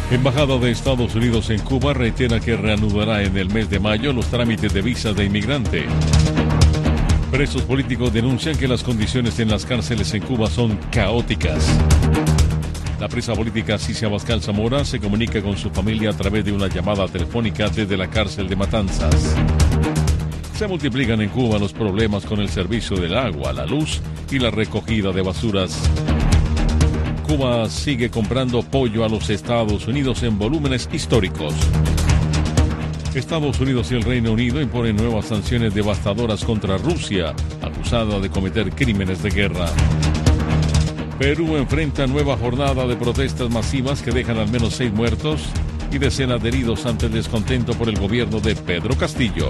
Embajada de Estados Unidos en Cuba reitera que reanudará en el mes de mayo los trámites de visas de inmigrante. Presos políticos denuncian que las condiciones en las cárceles en Cuba son caóticas. La presa política Cicia Abascal Zamora se comunica con su familia a través de una llamada telefónica desde la cárcel de Matanzas. Se multiplican en Cuba los problemas con el servicio del agua, la luz y la recogida de basuras. Cuba sigue comprando pollo a los Estados Unidos en volúmenes históricos. Estados Unidos y el Reino Unido imponen nuevas sanciones devastadoras contra Rusia, acusada de cometer crímenes de guerra. Perú enfrenta nueva jornada de protestas masivas que dejan al menos 6 muertos y decenas de heridos ante el descontento por el gobierno de Pedro Castillo.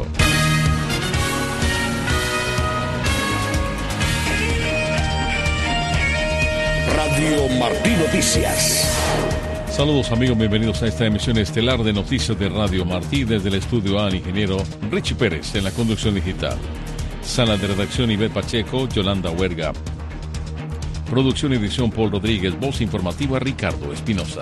Radio Martí Noticias. Saludos amigos, bienvenidos a esta emisión estelar de Noticias de Radio Martí. Desde el estudio A, el ingeniero Richie Pérez en la conducción digital. Sala de redacción Ivette Pacheco, Yolanda Huerga. Producción y edición Paul Rodríguez, voz informativa Ricardo Espinosa.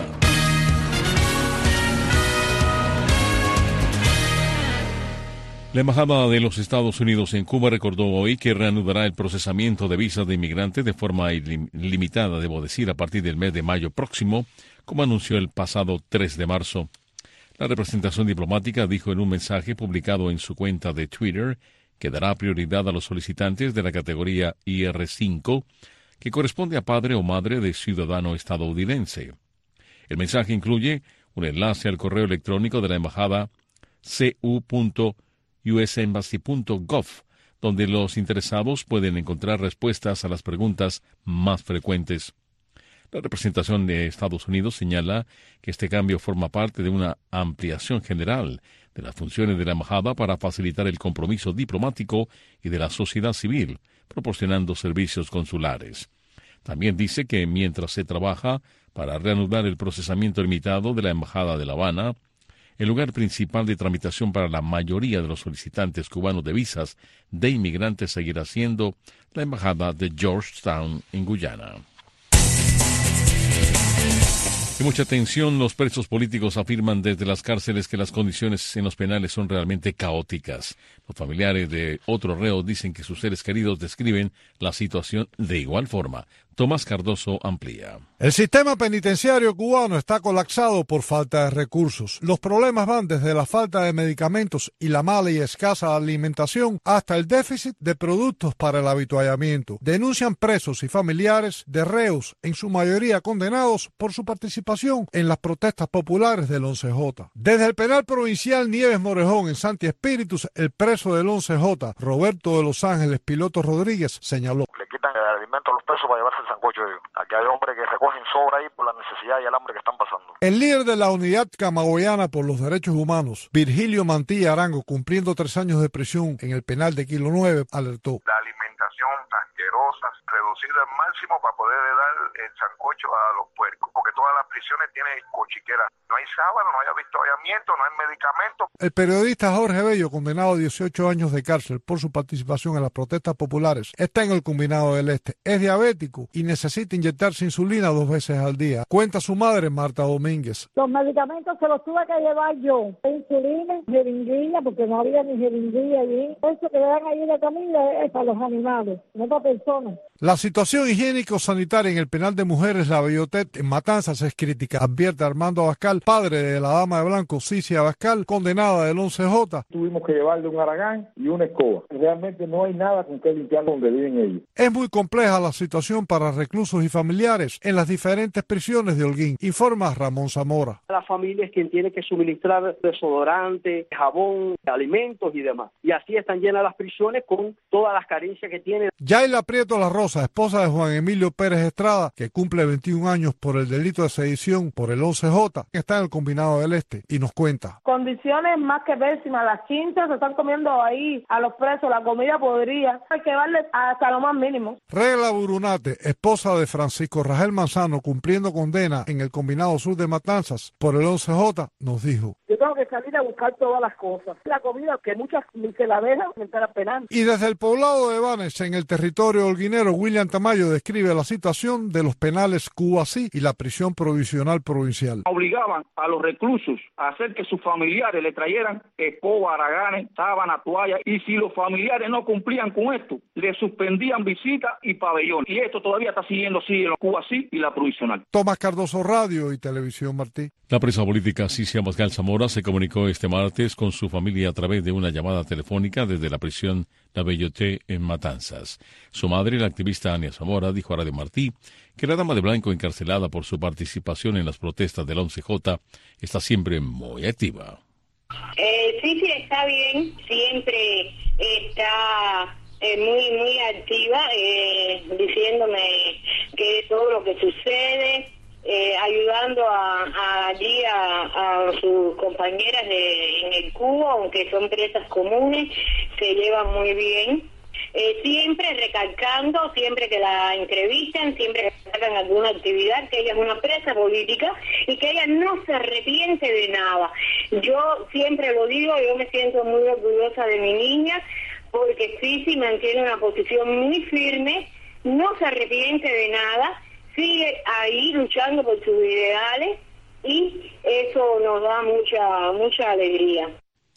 La Embajada de los Estados Unidos en Cuba recordó hoy que reanudará el procesamiento de visas de inmigrantes de forma limitada, debo decir, a partir del mes de mayo próximo, como anunció el pasado 3 de marzo. La representación diplomática dijo en un mensaje publicado en su cuenta de Twitter que dará prioridad a los solicitantes de la categoría IR5, que corresponde a padre o madre de ciudadano estadounidense. El mensaje incluye un enlace al correo electrónico de la embajada cu.usembassy.gov, donde los interesados pueden encontrar respuestas a las preguntas más frecuentes. La representación de Estados Unidos señala que este cambio forma parte de una ampliación general de las funciones de la embajada para facilitar el compromiso diplomático y de la sociedad civil, proporcionando servicios consulares. También dice que mientras se trabaja para reanudar el procesamiento limitado de la Embajada de La Habana, el lugar principal de tramitación para la mayoría de los solicitantes cubanos de visas de inmigrantes seguirá siendo la Embajada de Georgetown en Guyana. Y mucha atención, los presos políticos afirman desde las cárceles que las condiciones en los penales son realmente caóticas. Los familiares de otros reos dicen que sus seres queridos describen la situación de igual forma. Tomás Cardoso amplía. El sistema penitenciario cubano está colapsado por falta de recursos. Los problemas van desde la falta de medicamentos y la mala y escasa alimentación hasta el déficit de productos para el avituallamiento. Denuncian presos y familiares de reos, en su mayoría condenados por su participación en las protestas populares del 11J. Desde el penal provincial Nieves Morejón en Santi Espíritus, el preso del 11J, Roberto de Los Ángeles Piloto Rodríguez, señaló: le quitan el alimento a los presos para llevarse el sancocho de ellos. Aquí hay hombres que recogen sobra ahí por la necesidad y el hambre que están pasando. El líder de la Unidad Camagüeyana por los Derechos Humanos, Virgilio Mantilla Arango, cumpliendo 3 años de prisión en el penal de Kilo 9, alertó: la alimentación asquerosa, reducida al máximo para poder dar el sancocho a los puercos, porque todas las prisiones tienen cochiqueras. No hay sábado, no hay avituallamiento, no hay medicamentos. El periodista Jorge Bello, condenado a 18 años de cárcel por su participación en las protestas populares, está en el Combinado del Este. Es diabético y necesita inyectarse insulina 2 veces al día. Cuenta su madre, Marta Domínguez: los medicamentos se los tuve que llevar yo. Insulina, jeringuilla, porque no había ni jeringuilla allí. Eso que le dan allí de comida es para los animales, no para personas. La situación higiénico-sanitaria en el penal de mujeres La Bellotet en Matanzas es crítica, advierte Armando Abascal, padre de la dama de blanco Cicia Abascal, condenada del 11J. Tuvimos que llevarle un haragán y una escoba. Realmente no hay nada con que limpiar donde viven ellos. Es muy compleja la situación para reclusos y familiares en las diferentes prisiones de Holguín, informa Ramón Zamora. La familia es quien tiene que suministrar desodorante, jabón, alimentos y demás. Y así están llenas las prisiones con todas las carencias que tienen. Yaila Prieto La Rosa, esposa de Juan Emilio Pérez Estrada, que cumple 21 años por el delito de sedición por el 11J, que está en el Combinado del Este, y nos cuenta: condiciones más que pésimas. Las chinchas se están comiendo ahí a los presos, la comida podría. Hay que darle hasta lo más mínimo. Regla Burunate, esposa de Francisco Rangel Manzano, cumpliendo condena en el Combinado Sur de Matanzas por el 11J, nos dijo: yo tengo que salir a buscar todas las cosas. La comida que muchas ni se la dejan entrar a penal. Y desde el poblado de Banes, en el territorio Gregorio Holguinero, William Tamayo describe la situación de los penales Cubasí y la prisión provisional provincial. Obligaban a los reclusos a hacer que sus familiares le trajeran escoba, haraganes, sábana, toalla, y si los familiares no cumplían con esto, le suspendían visitas y pabellones. Y esto todavía está siguiendo así en los Cubasí y la provisional. Tomás Cardoso, Radio y Televisión Martí. La presa política Cicia Masgal Zamora se comunicó este martes con su familia a través de una llamada telefónica desde la prisión La Belloté en Matanzas. Su madre, la activista Ania Zamora, dijo a Radio Martí que la dama de blanco encarcelada por su participación en las protestas del 11J está siempre muy activa. Sí, está bien, siempre está muy activa, diciéndome que todo lo que sucede, ayudando allí a sus compañeras en el Cuba, aunque son presas comunes, se llevan muy bien. Siempre recalcando, siempre que la entrevistan, siempre que sacan alguna actividad, que ella es una presa política y que ella no se arrepiente de nada. Yo siempre lo digo, yo me siento muy orgullosa de mi niña, porque Cici mantiene una posición muy firme, no se arrepiente de nada, sigue ahí luchando por sus ideales y eso nos da mucha alegría.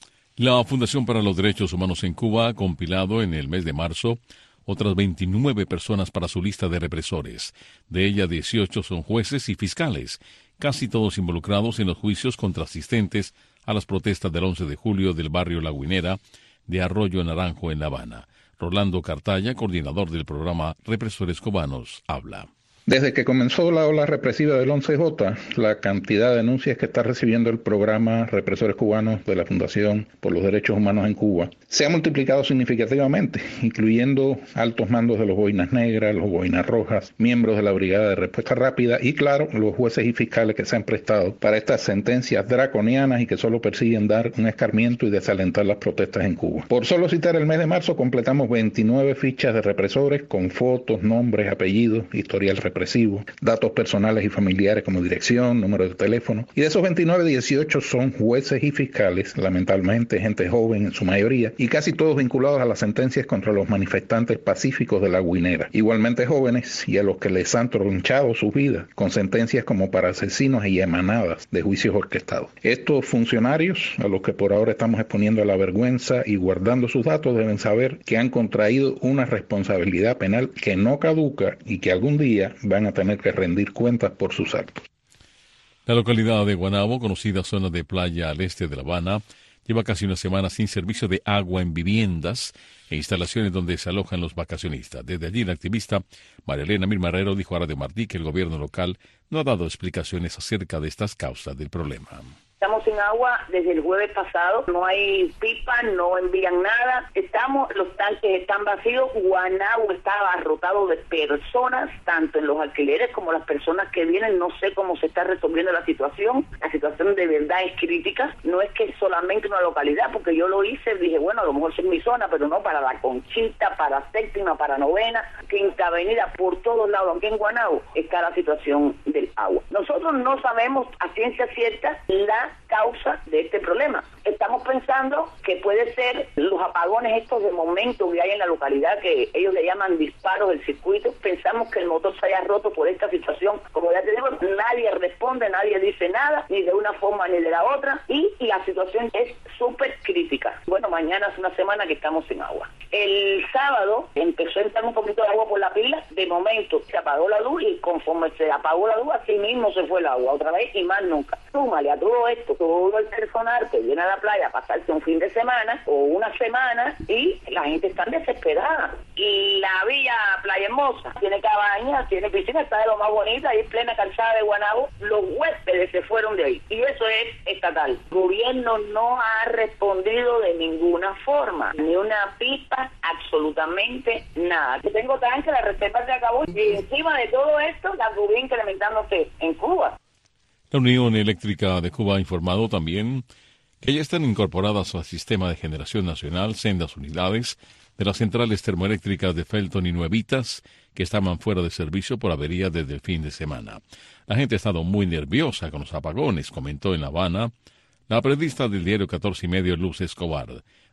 La Fundación para los Derechos Humanos en Cuba ha compilado en el mes de marzo otras 29 personas para su lista de represores. De ellas, 18 son jueces y fiscales, casi todos involucrados en los juicios contra asistentes a las protestas del 11 de julio del barrio La Guinera de Arroyo Naranjo en La Habana. Rolando Cartaya, coordinador del programa Represores Cubanos, habla. Desde que comenzó la ola represiva del 11J, la cantidad de denuncias que está recibiendo el programa Represores Cubanos de la Fundación por los Derechos Humanos en Cuba se ha multiplicado significativamente, incluyendo altos mandos de los Boinas Negras, los Boinas Rojas, miembros de la Brigada de Respuesta Rápida y, claro, los jueces y fiscales que se han prestado para estas sentencias draconianas y que solo persiguen dar un escarmiento y desalentar las protestas en Cuba. Por solo citar el mes de marzo, completamos 29 fichas de represores con fotos, nombres, apellidos, historial represivo, datos personales y familiares como dirección, número de teléfono, y de esos 29, 18 son jueces y fiscales, lamentablemente gente joven en su mayoría, y casi todos vinculados a las sentencias contra los manifestantes pacíficos de La Guinera, igualmente jóvenes y a los que les han tronchado sus vidas con sentencias como para asesinos y emanadas de juicios orquestados. Estos funcionarios, a los que por ahora estamos exponiendo a la vergüenza y guardando sus datos, deben saber que han contraído una responsabilidad penal que no caduca y que algún día van a tener que rendir cuentas por sus actos. La localidad de Guanabo, conocida zona de playa al este de La Habana, lleva casi una semana sin servicio de agua en viviendas e instalaciones donde se alojan los vacacionistas. Desde allí, la activista María Elena Mirmarrero dijo a Radio Martí que el gobierno local no ha dado explicaciones acerca de estas causas del problema. Estamos sin agua desde el jueves pasado, no hay pipa, no envían nada, los tanques están vacíos, Guanabo está abarrotado de personas, tanto en los alquileres como las personas que vienen, no sé cómo se está resolviendo la situación de verdad es crítica, no es que es solamente una localidad, porque yo lo hice, dije, bueno, a lo mejor es mi zona, pero no para La Conchita, para Séptima, para Novena, Quinta Avenida, por todos lados, aquí en Guanabo está la situación del agua. Nosotros no sabemos a ciencia cierta la causa de este problema. Estamos pensando que puede ser los apagones estos de momento que hay en la localidad, que ellos le llaman disparos del circuito. Pensamos que el motor se haya roto por esta situación. Como ya te digo, nadie responde, nadie dice nada, ni de una forma ni de la otra, y la situación es súper crítica. Bueno, mañana es una semana que estamos sin agua. El sábado empezó a entrar un poquito de agua por la pila, de momento se apagó la luz y conforme se apagó la luz, así mismo se fue el agua otra vez y más nunca. Súmale a todo esto, todo el personal que viene a la playa a pasarse un fin de semana o una semana y la gente está desesperada. Y la villa Playa Hermosa tiene cabañas, tiene piscina, está de lo más bonita, ahí plena calzada de Guanabo, los huéspedes se fueron de ahí y eso es estatal. El gobierno no ha respondido de ninguna forma, ni una pipa, absolutamente nada. Yo tengo tanque, la reserva se acabó y encima de todo esto la lluvia incrementándose en Cuba. La Unión Eléctrica de Cuba ha informado también que ya están incorporadas al sistema de generación nacional sendas unidades de las centrales termoeléctricas de Felton y Nuevitas, que estaban fuera de servicio por avería desde el fin de semana. La gente ha estado muy nerviosa con los apagones, comentó en La Habana la periodista del diario 14 y medio Luz Escobar.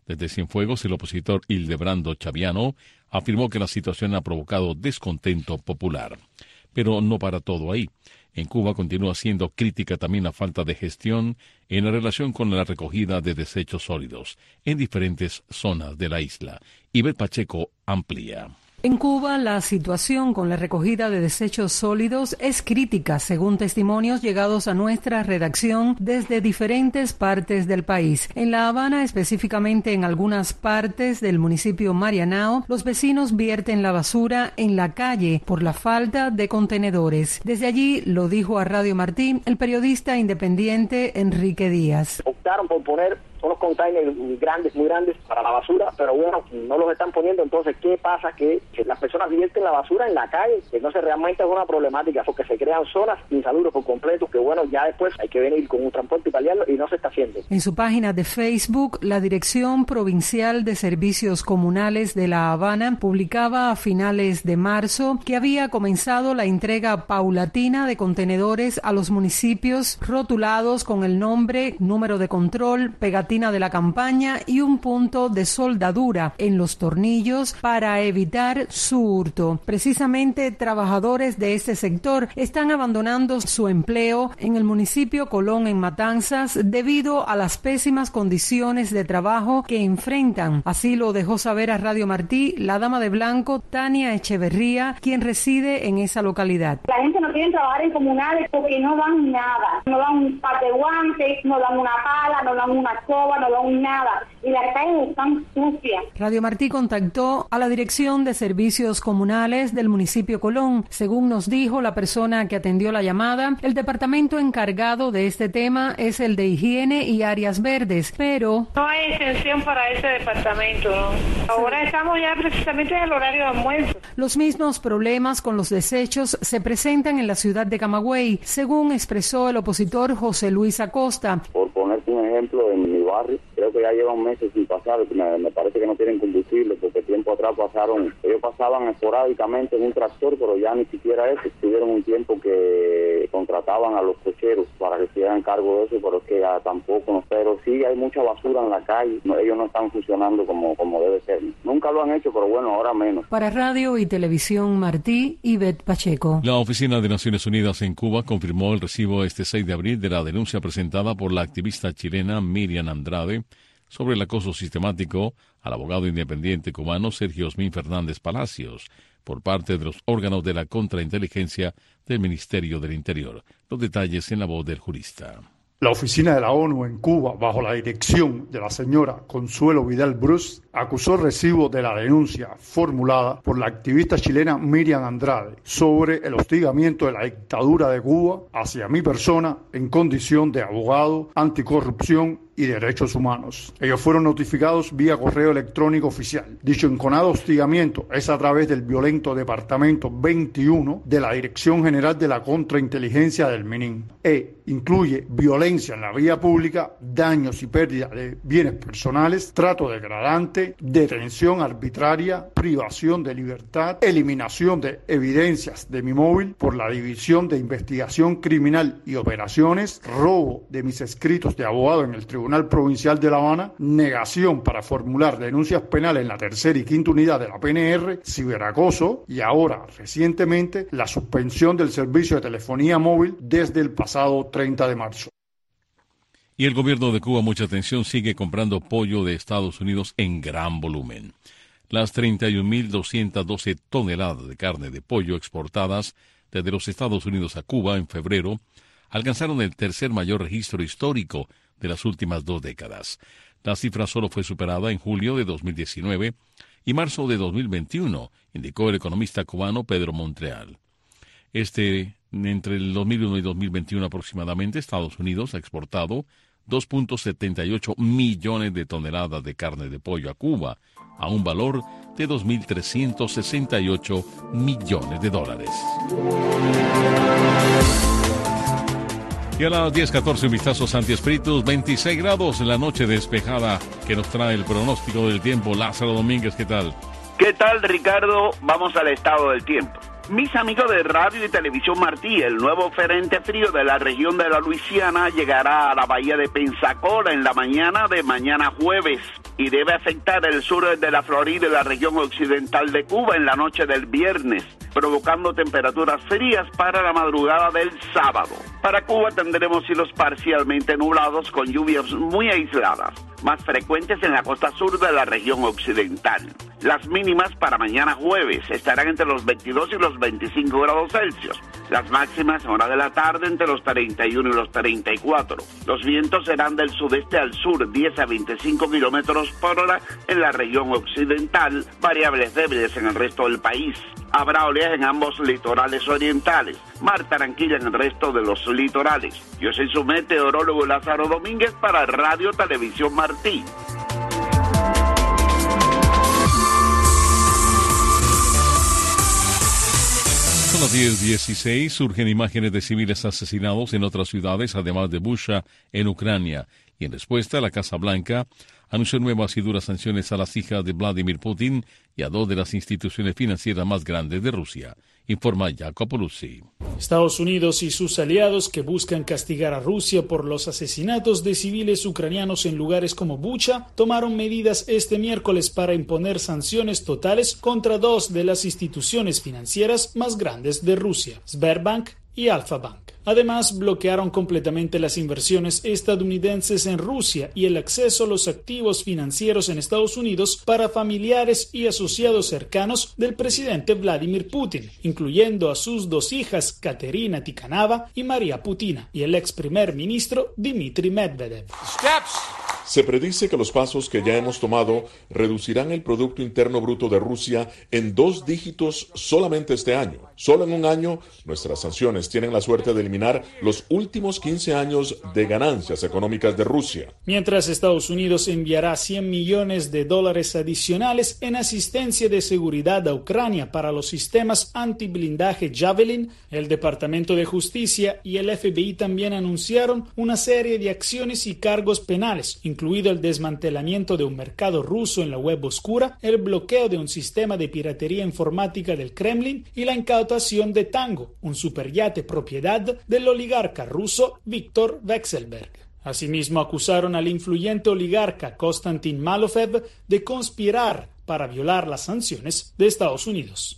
Desde Cienfuegos, el opositor Hildebrando Chaviano afirmó que la situación ha provocado descontento popular. Pero no para todo ahí. En Cuba continúa siendo crítica también la falta de gestión en la relación con la recogida de desechos sólidos en diferentes zonas de la isla. Ivette Pacheco amplía. En Cuba, la situación con la recogida de desechos sólidos es crítica, según testimonios llegados a nuestra redacción desde diferentes partes del país. En La Habana, específicamente en algunas partes del municipio Marianao, los vecinos vierten la basura en la calle por la falta de contenedores. Desde allí, lo dijo a Radio Martí el periodista independiente Enrique Díaz. Optaron por poner unos containers muy grandes para la basura, pero bueno, no los están poniendo. Entonces, ¿qué pasa? Que las personas vierten la basura en la calle. Entonces, realmente es una problemática porque se crean zonas insalubres por completo, que bueno, ya después hay que venir con un transporte italiano y no se está haciendo. En su página de Facebook, la Dirección Provincial de Servicios Comunales de La Habana publicaba a finales de marzo que había comenzado la entrega paulatina de contenedores a los municipios rotulados con el nombre, número de control, pegatina de la campaña y un punto de soldadura en los tornillos para evitar su hurto. Precisamente, trabajadores de este sector están abandonando su empleo en el municipio Colón, en Matanzas, debido a las pésimas condiciones de trabajo que enfrentan. Así lo dejó saber a Radio Martí la dama de blanco Tania Echeverría, quien reside en esa localidad. La gente no quiere trabajar en comunales porque no dan nada. No dan un par de guantes, no dan una pala, no dan una escoba, no dan nada. Y las calles están sucias. Radio Martí contactó a la Dirección de Servicios Comunales del municipio Colón. Según nos dijo la persona que atendió la llamada, el departamento encargado de este tema es el de Higiene y Áreas Verdes, pero no hay extensión para ese departamento, ¿no? Ahora estamos ya precisamente en el horario de almuerzo. Los mismos problemas con los desechos se presentan en la ciudad de Camagüey, según expresó el opositor José Luis Acosta. Por ponerte un ejemplo, en mi barrio, creo que ya llevan meses sin pasar, me parece que no tienen combustible, porque tiempo atrás ellos pasaban esporádicamente en un tractor, pero ya ni siquiera eso. Tuvieron un tiempo que contrataban a los cocheros para que se hagan cargo de eso, pero es que ya tampoco, no, pero sí hay mucha basura en la calle, ellos no están funcionando como debe ser. Nunca lo han hecho, pero bueno, ahora menos. Para Radio y Televisión Martí, Ivette Pacheco. La Oficina de Naciones Unidas en Cuba confirmó el recibo este 6 de abril de la denuncia presentada por la activista chilena Miriam Andrade sobre el acoso sistemático al abogado independiente cubano Sergio Osmin Fernández Palacios por parte de los órganos de la contrainteligencia del Ministerio del Interior. Los detalles en la voz del jurista. La oficina de la ONU en Cuba, bajo la dirección de la señora Consuelo Vidal Bruce, acusó el recibo de la denuncia formulada por la activista chilena Miriam Andrade sobre el hostigamiento de la dictadura de Cuba hacia mi persona en condición de abogado anticorrupción y derechos humanos. Ellos fueron notificados vía correo electrónico oficial. Dicho enconado hostigamiento es a través del violento Departamento 21 de la Dirección General de la Contrainteligencia del MININ e incluye violencia en la vía pública, daños y pérdida de bienes personales, trato degradante, detención arbitraria, privación de libertad, eliminación de evidencias de mi móvil por la División de Investigación Criminal y Operaciones, robo de mis escritos de abogado en el Tribunal Provincial de La Habana, negación para formular denuncias penales en la tercera y quinta unidad de la PNR, ciberacoso y ahora, recientemente, la suspensión del servicio de telefonía móvil desde el pasado 30 de marzo. Y el gobierno de Cuba, mucha atención, sigue comprando pollo de Estados Unidos en gran volumen. Las 31.212 toneladas de carne de pollo exportadas desde los Estados Unidos a Cuba en febrero alcanzaron el tercer mayor registro histórico de las últimas 2 décadas. La cifra solo fue superada en julio de 2019 y marzo de 2021, indicó el economista cubano Pedro Montreal. Entre el 2001 y 2021 aproximadamente, Estados Unidos ha exportado 2.78 millones de toneladas de carne de pollo a Cuba, a un valor de 2.368 millones de dólares. Y a las 10:14, un vistazo Santi Espíritus, 26 grados en la noche despejada que nos trae el pronóstico del tiempo. Lázaro Domínguez, ¿qué tal? ¿Qué tal, Ricardo? Vamos al estado del tiempo. Mis amigos de Radio y Televisión Martí, el nuevo frente frío de la región de la Luisiana llegará a la bahía de Pensacola en la mañana de mañana jueves y debe afectar el sur de la Florida y la región occidental de Cuba en la noche del viernes, provocando temperaturas frías para la madrugada del sábado. Para Cuba tendremos cielos parcialmente nublados con lluvias muy aisladas, más frecuentes en la costa sur de la región occidental. Las mínimas para mañana jueves estarán entre los 22 y los 25 grados Celsius. Las máximas en hora de la tarde entre los 31 y los 34. Los vientos serán del sudeste al sur, 10 a 25 kilómetros por hora en la región occidental, variables débiles en el resto del país. Habrá oleaje en ambos litorales orientales, mar tranquila en el resto de los litorales. Yo soy su meteorólogo Lázaro Domínguez para Radio Televisión Martí. Son las 10:16. Surgen imágenes de civiles asesinados en otras ciudades, además de Bucha, en Ucrania. Y en respuesta, la Casa Blanca anunció nuevas y duras sanciones a las hijas de Vladimir Putin y a dos de las instituciones financieras más grandes de Rusia, informa Jacopo Luzzi. Estados Unidos y sus aliados, que buscan castigar a Rusia por los asesinatos de civiles ucranianos en lugares como Bucha, tomaron medidas este miércoles para imponer sanciones totales contra dos de las instituciones financieras más grandes de Rusia, Sberbank y Alfa Bank. Además, bloquearon completamente las inversiones estadounidenses en Rusia y el acceso a los activos financieros en Estados Unidos para familiares y asociados cercanos del presidente Vladimir Putin, incluyendo a sus dos hijas, Katerina Tikhanova y María Putina, y el ex primer ministro Dmitry Medvedev. Se predice que los pasos que ya hemos tomado reducirán el Producto Interno Bruto de Rusia en 2 dígitos solamente este año. Solo en un año, nuestras sanciones tienen la suerte de eliminar los últimos 15 años de ganancias económicas de Rusia. Mientras Estados Unidos enviará $100 millones adicionales en asistencia de seguridad a Ucrania para los sistemas antiblindaje Javelin, el Departamento de Justicia y el FBI también anunciaron una serie de acciones y cargos penales, incluido el desmantelamiento de un mercado ruso en la web oscura, el bloqueo de un sistema de piratería informática del Kremlin y la incautación de Tango, un superyate propiedad del oligarca ruso Viktor Vekselberg. Asimismo, acusaron al influyente oligarca Konstantin Malofev de conspirar para violar las sanciones de Estados Unidos.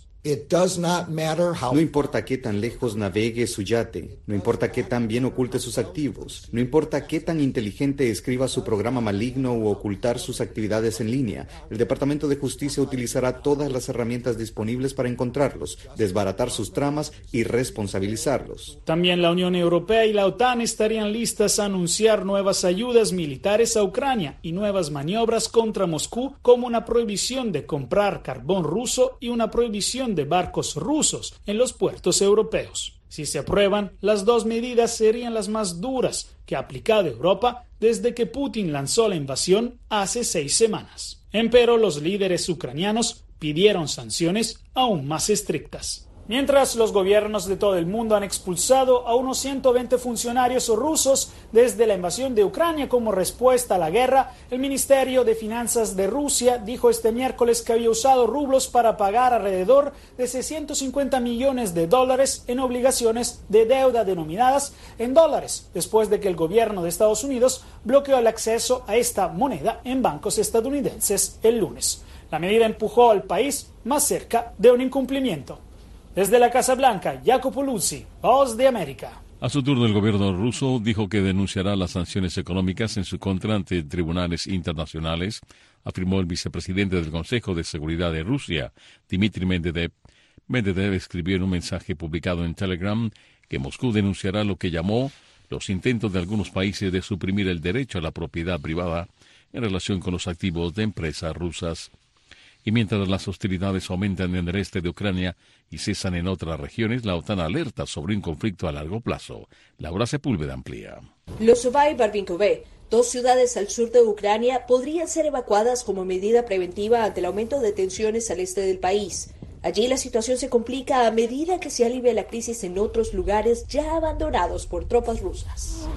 No importa qué tan lejos navegue su yate, no importa qué tan bien oculte sus activos, no importa qué tan inteligente escriba su programa maligno u ocultar sus actividades en línea, el Departamento de Justicia utilizará todas las herramientas disponibles para encontrarlos, desbaratar sus tramas y responsabilizarlos. También la Unión Europea y la OTAN estarían listas a anunciar nuevas ayudas militares a Ucrania y nuevas maniobras contra Moscú, como una prohibición de comprar carbón ruso y una prohibición de barcos rusos en los puertos europeos. Si se aprueban, las dos medidas serían las más duras que ha aplicado Europa desde que Putin lanzó la invasión hace 6 semanas. Empero, los líderes ucranianos pidieron sanciones aún más estrictas. Mientras los gobiernos de todo el mundo han expulsado a unos 120 funcionarios rusos desde la invasión de Ucrania como respuesta a la guerra, el Ministerio de Finanzas de Rusia dijo este miércoles que había usado rublos para pagar alrededor de $650 millones en obligaciones de deuda denominadas en dólares, después de que el gobierno de Estados Unidos bloqueó el acceso a esta moneda en bancos estadounidenses el lunes. La medida empujó al país más cerca de un incumplimiento. Desde la Casa Blanca, Jacopo Luzzi, Voz de América. A su turno, el gobierno ruso dijo que denunciará las sanciones económicas en su contra ante tribunales internacionales, afirmó el vicepresidente del Consejo de Seguridad de Rusia, Dmitry Medvedev. Medvedev escribió en un mensaje publicado en Telegram que Moscú denunciará lo que llamó los intentos de algunos países de suprimir el derecho a la propiedad privada en relación con los activos de empresas rusas. Y mientras las hostilidades aumentan en el este de Ucrania y cesan en otras regiones, la OTAN alerta sobre un conflicto a largo plazo. Laura Sepúlveda amplía. Losová y Barvinkové, 2 ciudades al sur de Ucrania, podrían ser evacuadas como medida preventiva ante el aumento de tensiones al este del país. Allí la situación se complica a medida que se alivia la crisis en otros lugares ya abandonados por tropas rusas.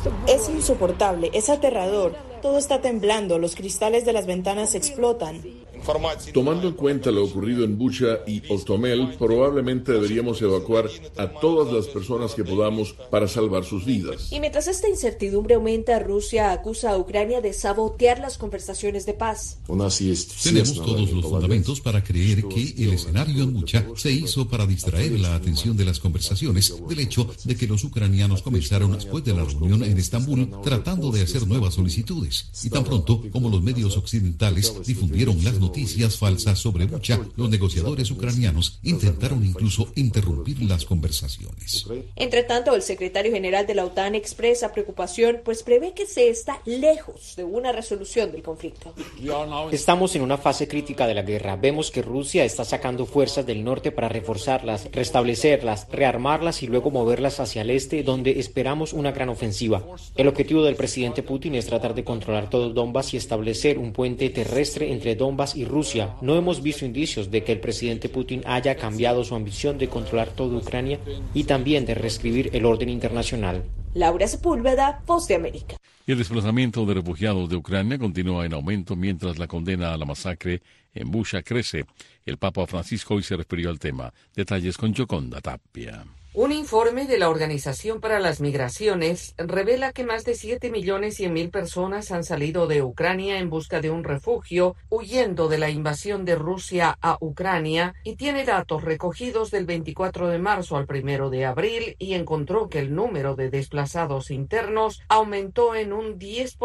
Es insoportable, es aterrador. Todo está temblando, los cristales de las ventanas explotan. Tomando en cuenta lo ocurrido en Bucha y Hostomel, probablemente deberíamos evacuar a todas las personas que podamos para salvar sus vidas. Y mientras esta incertidumbre aumenta, Rusia acusa a Ucrania de sabotear las conversaciones de paz. Tenemos todos los fundamentos para creer que el escenario en Bucha se hizo para distraer la atención de las conversaciones del hecho de que los ucranianos comenzaron después de la reunión en Estambul tratando de hacer nuevas solicitudes. Y tan pronto como los medios occidentales difundieron las noticias falsas sobre Bucha, los negociadores ucranianos intentaron incluso interrumpir las conversaciones. Entre tanto, el secretario general de la OTAN expresa preocupación, pues prevé que se está lejos de una resolución del conflicto. Estamos en una fase crítica de la guerra. Vemos que Rusia está sacando fuerzas del norte para reforzarlas, restablecerlas, rearmarlas y luego moverlas hacia el este, donde esperamos una gran ofensiva. El objetivo del presidente Putin es tratar de controlar todo Donbass y establecer un puente terrestre entre Donbass y Rusia. No hemos visto indicios de que el presidente Putin haya cambiado su ambición de controlar toda Ucrania y también de reescribir el orden internacional. Laura Sepúlveda, Voz de América. Y el desplazamiento de refugiados de Ucrania continúa en aumento mientras la condena a la masacre en Bucha crece. El Papa Francisco hoy se refirió al tema. Detalles con Yoconda Tapia. Un informe de la Organización para las Migraciones revela que más de 7.100.000 personas han salido de Ucrania en busca de un refugio, huyendo de la invasión de Rusia a Ucrania, y tiene datos recogidos del 24 de marzo al 1 de abril y encontró que el número de desplazados internos aumentó en un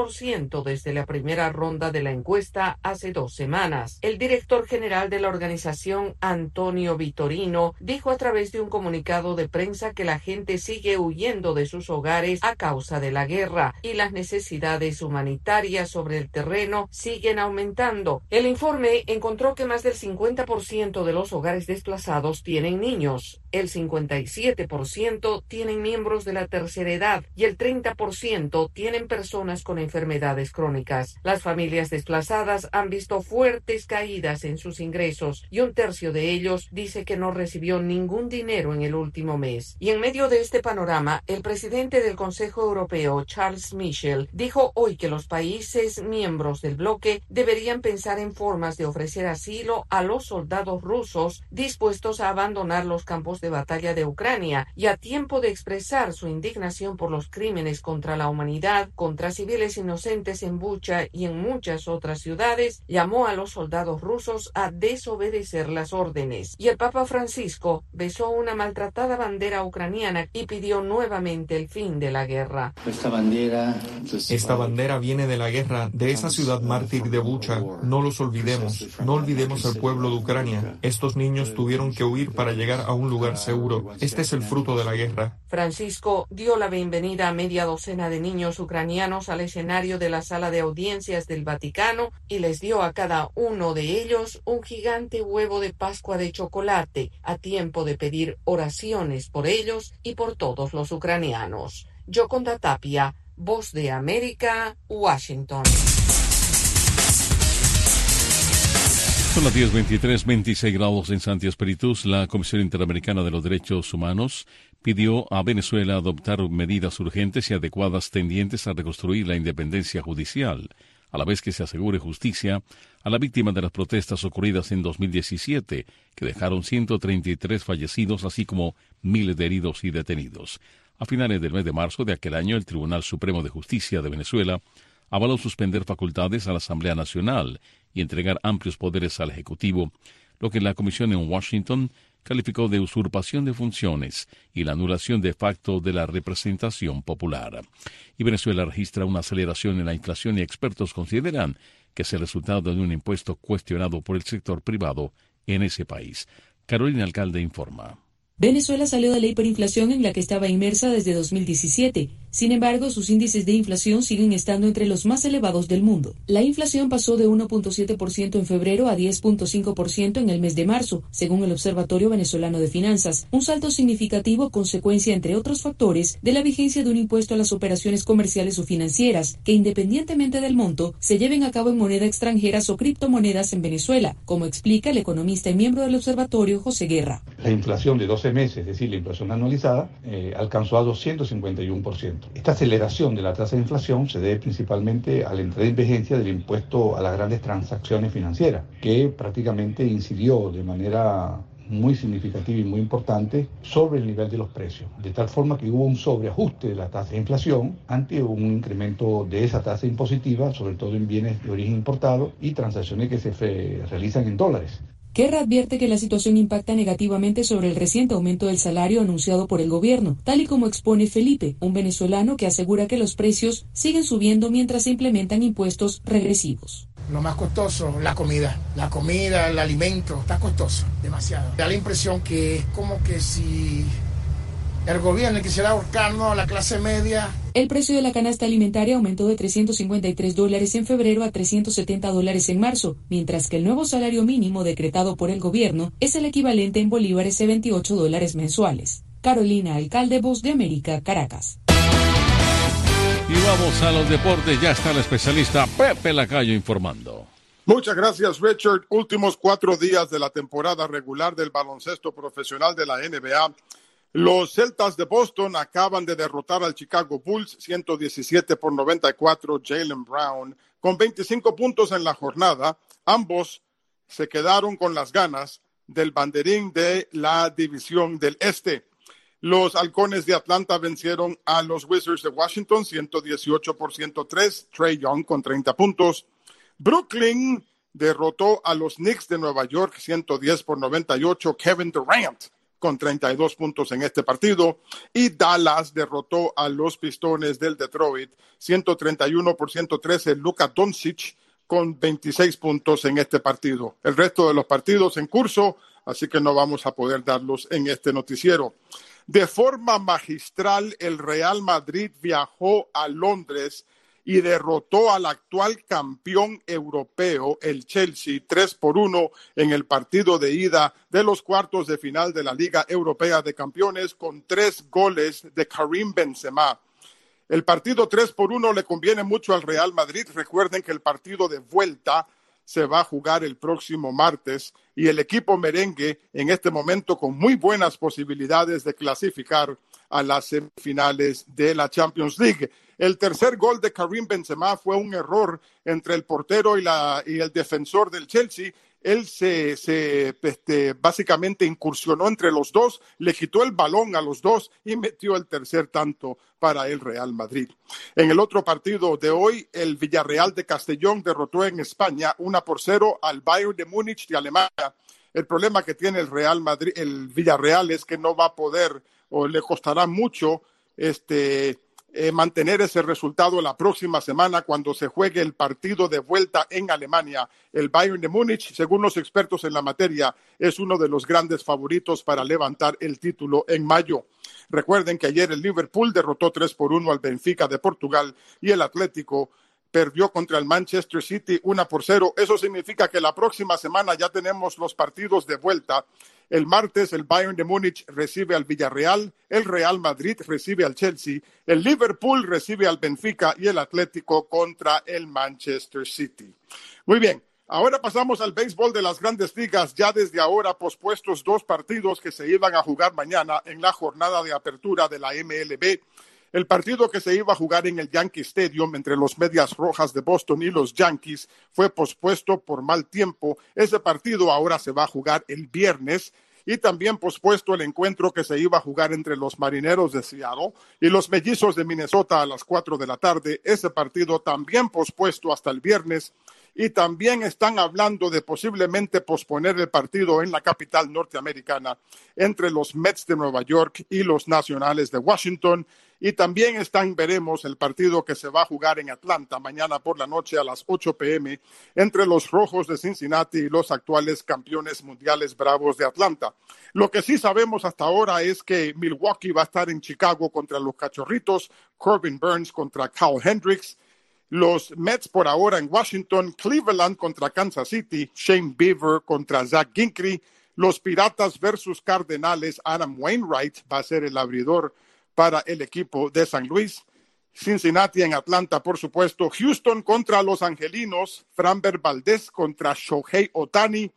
10% desde la primera ronda de la encuesta hace 2 semanas. El director general de la organización, Antonio Vitorino, dijo a través de un comunicado de prensa que la gente sigue huyendo de sus hogares a causa de la guerra y las necesidades humanitarias sobre el terreno siguen aumentando. El informe encontró que más del 50% de los hogares desplazados tienen niños, el 57% tienen miembros de la tercera edad y el 30% tienen personas con enfermedades crónicas. Las familias desplazadas han visto fuertes caídas en sus ingresos y 1/3 de ellos dice que no recibió ningún dinero en el último mes. Y en medio de este panorama, el presidente del Consejo Europeo, Charles Michel, dijo hoy que los países miembros del bloque deberían pensar en formas de ofrecer asilo a los soldados rusos dispuestos a abandonar los campos de batalla de Ucrania, y a tiempo de expresar su indignación por los crímenes contra la humanidad, contra civiles inocentes en Bucha y en muchas otras ciudades, llamó a los soldados rusos a desobedecer las órdenes. Y el Papa Francisco besó una maltratada bandera ucraniana y pidió nuevamente el fin de la guerra. Esta bandera viene de la guerra, de esa ciudad mártir de Bucha. No los olvidemos. No olvidemos al pueblo de Ucrania. Estos niños tuvieron que huir para llegar a un lugar seguro. Este es el fruto de la guerra. Francisco dio la bienvenida a media docena de niños ucranianos al escenario de la sala de audiencias del Vaticano y les dio a cada uno de ellos un gigante huevo de Pascua de chocolate, a tiempo de pedir oraciones por ellos y por todos los ucranianos. Yoconda Tapia, Voz de América, Washington. Son las 10:23, 26 grados en Santi Espíritus. La Comisión Interamericana de los Derechos Humanos pidió a Venezuela adoptar medidas urgentes y adecuadas tendientes a reconstruir la independencia judicial, a la vez que se asegure justicia a la víctima de las protestas ocurridas en 2017, que dejaron 133 fallecidos, así como miles de heridos y detenidos. A finales del mes de marzo de aquel año, el Tribunal Supremo de Justicia de Venezuela avaló suspender facultades a la Asamblea Nacional y entregar amplios poderes al Ejecutivo, lo que la Comisión en Washington calificó de usurpación de funciones y la anulación de facto de la representación popular. Y Venezuela registra una aceleración en la inflación y expertos consideran que es el resultado de un impuesto cuestionado por el sector privado en ese país. Carolina Alcalde informa. Venezuela salió de la hiperinflación en la que estaba inmersa desde 2017. Sin embargo, sus índices de inflación siguen estando entre los más elevados del mundo. La inflación pasó de 1.7% en febrero a 10.5% en el mes de marzo, según el Observatorio Venezolano de Finanzas. Un salto significativo consecuencia, entre otros factores, de la vigencia de un impuesto a las operaciones comerciales o financieras, que independientemente del monto, se lleven a cabo en moneda extranjeras o criptomonedas en Venezuela, como explica el economista y miembro del observatorio, José Guerra. La inflación de 12 meses, es decir, la inflación anualizada, alcanzó a 251%. crecimiento. Esta aceleración de la tasa de inflación se debe principalmente a la entrada en vigencia del impuesto a las grandes transacciones financieras, que prácticamente incidió de manera muy significativa y muy importante sobre el nivel de los precios, de tal forma que hubo un sobreajuste de la tasa de inflación ante un incremento de esa tasa impositiva, sobre todo en bienes de origen importado y transacciones que se realizan en dólares. Kerr advierte que la situación impacta negativamente sobre el reciente aumento del salario anunciado por el gobierno, tal y como expone Felipe, un venezolano que asegura que los precios siguen subiendo mientras se implementan impuestos regresivos. Lo más costoso, la comida, el alimento, está costoso, demasiado. Da la impresión que es como que si el gobierno quisiera ahorcarnos a la clase media. El precio de la canasta alimentaria aumentó de $353 en febrero a $370 en marzo, mientras que el nuevo salario mínimo decretado por el gobierno es el equivalente en bolívares de $28 mensuales. Carolina Alcalde, Voz de América, Caracas. Y vamos a los deportes, ya está el especialista Pepe Lacayo informando. Muchas gracias, Richard. Últimos 4 días de la temporada regular del baloncesto profesional de la NBA. Los Celtas de Boston acaban de derrotar al Chicago Bulls 117-94. Jaylen Brown con 25 puntos en la jornada. Ambos se quedaron con las ganas del banderín de la división del Este. Los Halcones de Atlanta vencieron a los Wizards de Washington 118-103. Trae Young con 30 puntos. Brooklyn derrotó a los Knicks de Nueva York 110-98. Kevin Durant con 32 puntos en este partido. Y Dallas derrotó a los Pistones del Detroit 131-113. Luka Doncic con 26 puntos en este partido. El resto de los partidos en curso, así que no vamos a poder darlos en este noticiero. De forma magistral, el Real Madrid viajó a Londres y derrotó al actual campeón europeo, el Chelsea, 3-1 en el partido de ida de los cuartos de final de la Liga Europea de Campeones, con 3 goles de Karim Benzema. El partido 3-1 le conviene mucho al Real Madrid. Recuerden que el partido de vuelta se va a jugar el próximo martes y el equipo merengue en este momento con muy buenas posibilidades de clasificar a las semifinales de la Champions League. El tercer gol de Karim Benzema fue un error entre el portero y el defensor del Chelsea. Él básicamente incursionó entre los dos, le quitó el balón a los dos y metió el tercer tanto para el Real Madrid. En el otro partido de hoy, el Villarreal de Castellón derrotó en España 1-0 al Bayern de Múnich de Alemania. El problema que tiene el Villarreal es que no va a poder o le costará mucho mantener ese resultado la próxima semana cuando se juegue el partido de vuelta en Alemania. El Bayern de Múnich, según los expertos en la materia, es uno de los grandes favoritos para levantar el título en mayo. Recuerden que ayer el Liverpool derrotó 3-1 al Benfica de Portugal y el Atlético perdió contra el Manchester City 1-0. Eso significa que la próxima semana ya tenemos los partidos de vuelta. El martes el Bayern de Múnich recibe al Villarreal, el Real Madrid recibe al Chelsea, el Liverpool recibe al Benfica y el Atlético contra el Manchester City. Muy bien, ahora pasamos al béisbol de las Grandes Ligas. Ya desde ahora pospuestos 2 partidos que se iban a jugar mañana en la jornada de apertura de la MLB. El partido que se iba a jugar en el Yankee Stadium entre los Medias Rojas de Boston y los Yankees fue pospuesto por mal tiempo. Ese partido ahora se va a jugar el viernes y también pospuesto el encuentro que se iba a jugar entre los Marineros de Seattle y los Mellizos de Minnesota a las 4 de la tarde. Ese partido también pospuesto hasta el viernes. Y también están hablando de posiblemente posponer el partido en la capital norteamericana entre los Mets de Nueva York y los Nacionales de Washington. Y también veremos el partido que se va a jugar en Atlanta mañana por la noche a las 8 p.m. entre los Rojos de Cincinnati y los actuales campeones mundiales Bravos de Atlanta. Lo que sí sabemos hasta ahora es que Milwaukee va a estar en Chicago contra los Cachorritos, Corbin Burns contra Kyle Hendricks, los Mets por ahora en Washington, Cleveland contra Kansas City, Shane Bieber contra Zach Greinke, los Piratas versus Cardenales, Adam Wainwright va a ser el abridor para el equipo de San Luis, Cincinnati en Atlanta, por supuesto, Houston contra los Angelinos, Framber Valdez contra Shohei Ohtani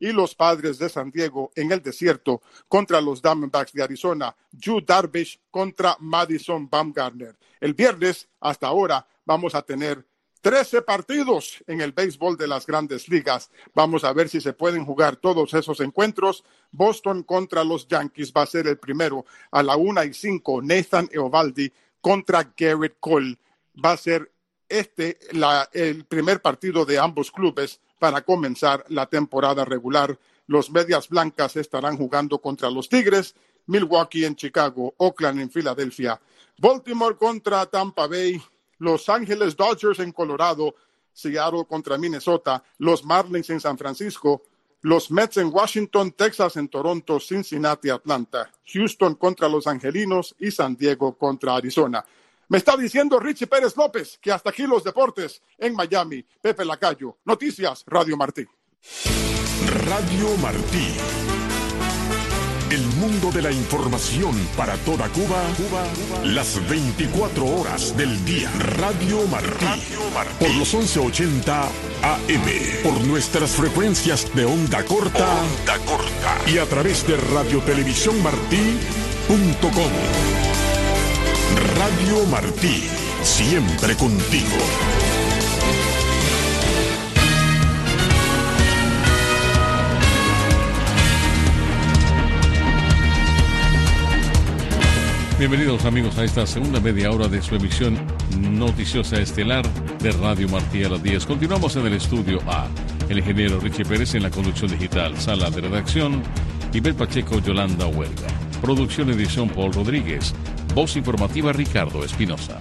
y los Padres de San Diego en el desierto contra los Diamondbacks de Arizona. Yu Darvish contra Madison Bumgarner. El viernes, hasta ahora, vamos a tener 13 partidos en el béisbol de las Grandes Ligas. Vamos a ver si se pueden jugar todos esos encuentros. Boston contra los Yankees va a ser el primero a la 1:05. Nathan Eovaldi contra Garrett Cole. Va a ser el primer partido de ambos clubes para comenzar la temporada regular. Los Medias Blancas estarán jugando contra los Tigres, Milwaukee en Chicago, Oakland en Filadelfia, Baltimore contra Tampa Bay, Los Ángeles Dodgers en Colorado, Seattle contra Minnesota, los Marlins en San Francisco, los Mets en Washington, Texas en Toronto, Cincinnati, Atlanta, Houston contra los Angelinos y San Diego contra Arizona. Me está diciendo Richie Pérez López que hasta aquí los deportes en Miami. Pepe Lacayo, Noticias, Radio Martí. Radio Martí. El mundo de la información para toda Cuba, las 24 horas del día. Radio Martí. Por los 1180 AM. Por nuestras frecuencias de onda corta. Y a través de radiotelevisiónmartí.com. Radio Martí. Siempre contigo. Bienvenidos amigos a esta segunda media hora de su emisión noticiosa estelar de Radio Martí a las 10. Continuamos en el estudio A. El ingeniero Richie Pérez en la conducción digital, sala de redacción, Ibel Pacheco, Yolanda Huelga. Producción y edición Paul Rodríguez. Voz informativa Ricardo Espinosa.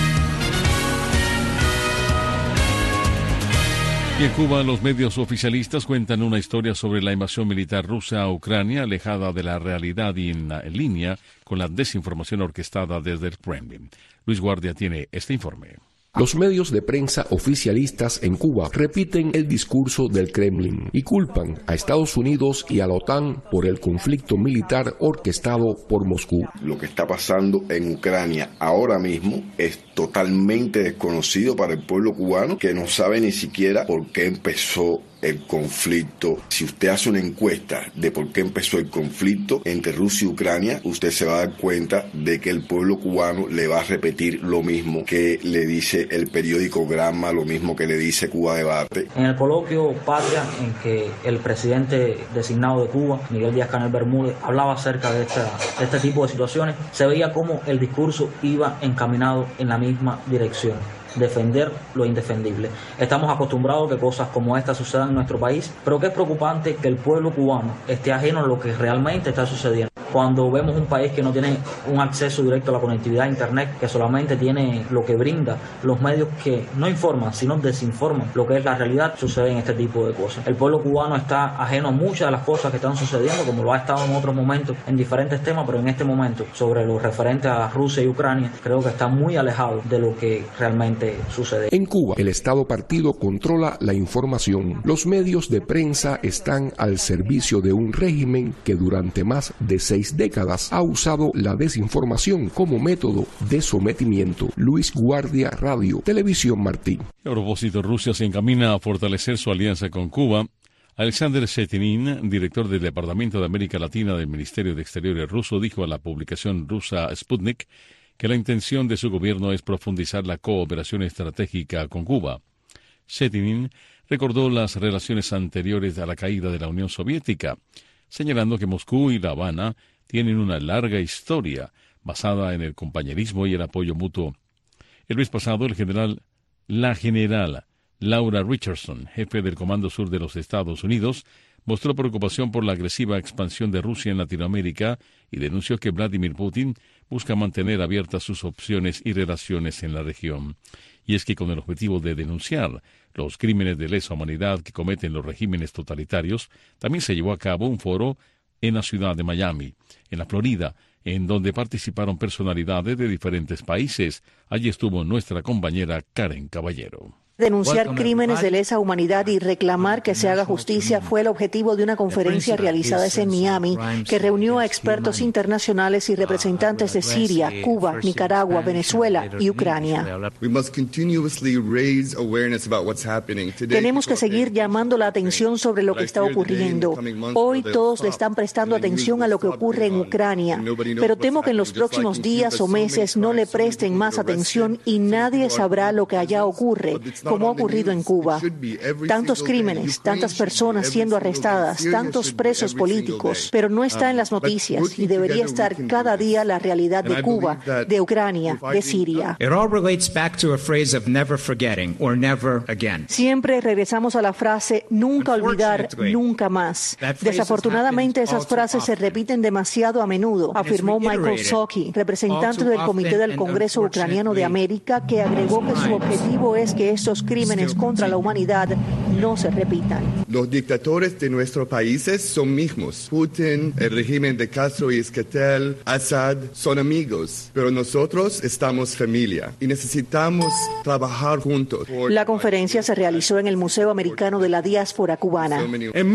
Y en Cuba, los medios oficialistas cuentan una historia sobre la invasión militar rusa a Ucrania, alejada de la realidad y en línea con la desinformación orquestada desde el Kremlin. Luis Guardia tiene este informe. Los medios de prensa oficialistas en Cuba repiten el discurso del Kremlin y culpan a Estados Unidos y a la OTAN por el conflicto militar orquestado por Moscú. Lo que está pasando en Ucrania ahora mismo es totalmente desconocido para el pueblo cubano, que no sabe ni siquiera por qué empezó el conflicto. Si usted hace una encuesta de por qué empezó el conflicto entre Rusia y Ucrania, usted se va a dar cuenta de que el pueblo cubano le va a repetir lo mismo que le dice el periódico Granma, lo mismo que le dice Cuba Debate. En el coloquio Patria, en que el presidente designado de Cuba, Miguel Díaz-Canel Bermúdez, hablaba acerca de este tipo de situaciones, se veía como el discurso iba encaminado en la misma dirección: defender lo indefendible. Estamos acostumbrados a que cosas como esta sucedan en nuestro país, pero que es preocupante que el pueblo cubano esté ajeno a lo que realmente está sucediendo. Cuando vemos un país que no tiene un acceso directo a la conectividad a internet, que solamente tiene lo que brinda los medios que no informan, sino desinforman lo que es la realidad, suceden este tipo de cosas. El pueblo cubano está ajeno a muchas de las cosas que están sucediendo, como lo ha estado en otros momentos, en diferentes temas, pero en este momento, sobre lo referente a Rusia y Ucrania, creo que está muy alejado de lo que realmente sucede. En Cuba, el Estado partido controla la información. Los medios de prensa están al servicio de un régimen que durante más de 6 décadas ha usado la desinformación como método de sometimiento. Luis Guardia, Radio Televisión Martí. A propósito, Rusia se encamina a fortalecer su alianza con Cuba. Alexander Setinin, director del Departamento de América Latina del Ministerio de Exteriores ruso, dijo a la publicación rusa Sputnik que la intención de su gobierno es profundizar la cooperación estratégica con Cuba. Setinin recordó las relaciones anteriores a la caída de la Unión Soviética, señalando que Moscú y La Habana tienen una larga historia basada en el compañerismo y el apoyo mutuo. El mes pasado, la general Laura Richardson, jefe del Comando Sur de los Estados Unidos, mostró preocupación por la agresiva expansión de Rusia en Latinoamérica y denunció que Vladimir Putin busca mantener abiertas sus opciones y relaciones en la región. Y es que con el objetivo de denunciar los crímenes de lesa humanidad que cometen los regímenes totalitarios, también se llevó a cabo un foro en la ciudad de Miami, en la Florida, en donde participaron personalidades de diferentes países. Allí estuvo nuestra compañera Karen Caballero. Denunciar crímenes de lesa humanidad y reclamar que se haga justicia fue el objetivo de una conferencia realizada en Miami que reunió a expertos internacionales y representantes de Siria, Cuba, Nicaragua, Venezuela y Ucrania. Tenemos que seguir llamando la atención sobre lo que está ocurriendo. Hoy todos le están prestando atención a lo que ocurre en Ucrania, pero temo que en los próximos días o meses no le presten más atención y nadie sabrá lo que allá ocurre, como ha ocurrido en Cuba. Tantos crímenes, tantas personas siendo arrestadas, tantos presos políticos, pero no está en las noticias y debería estar cada día la realidad de Cuba, de Ucrania, de Siria. Siempre regresamos a la frase nunca olvidar, nunca más. Desafortunadamente esas frases se repiten demasiado a menudo, afirmó Michael Psaki, representante del Comité del Congreso Ucraniano de América, que agregó que su objetivo es que estos crímenes contra la humanidad no se repitan. Los dictadores de nuestros países son mismos. Putin, el régimen de Castro y Esquetel, Assad, son amigos, pero nosotros estamos familia y necesitamos trabajar juntos. La conferencia se realizó en el Museo Americano de la Diáspora Cubana. En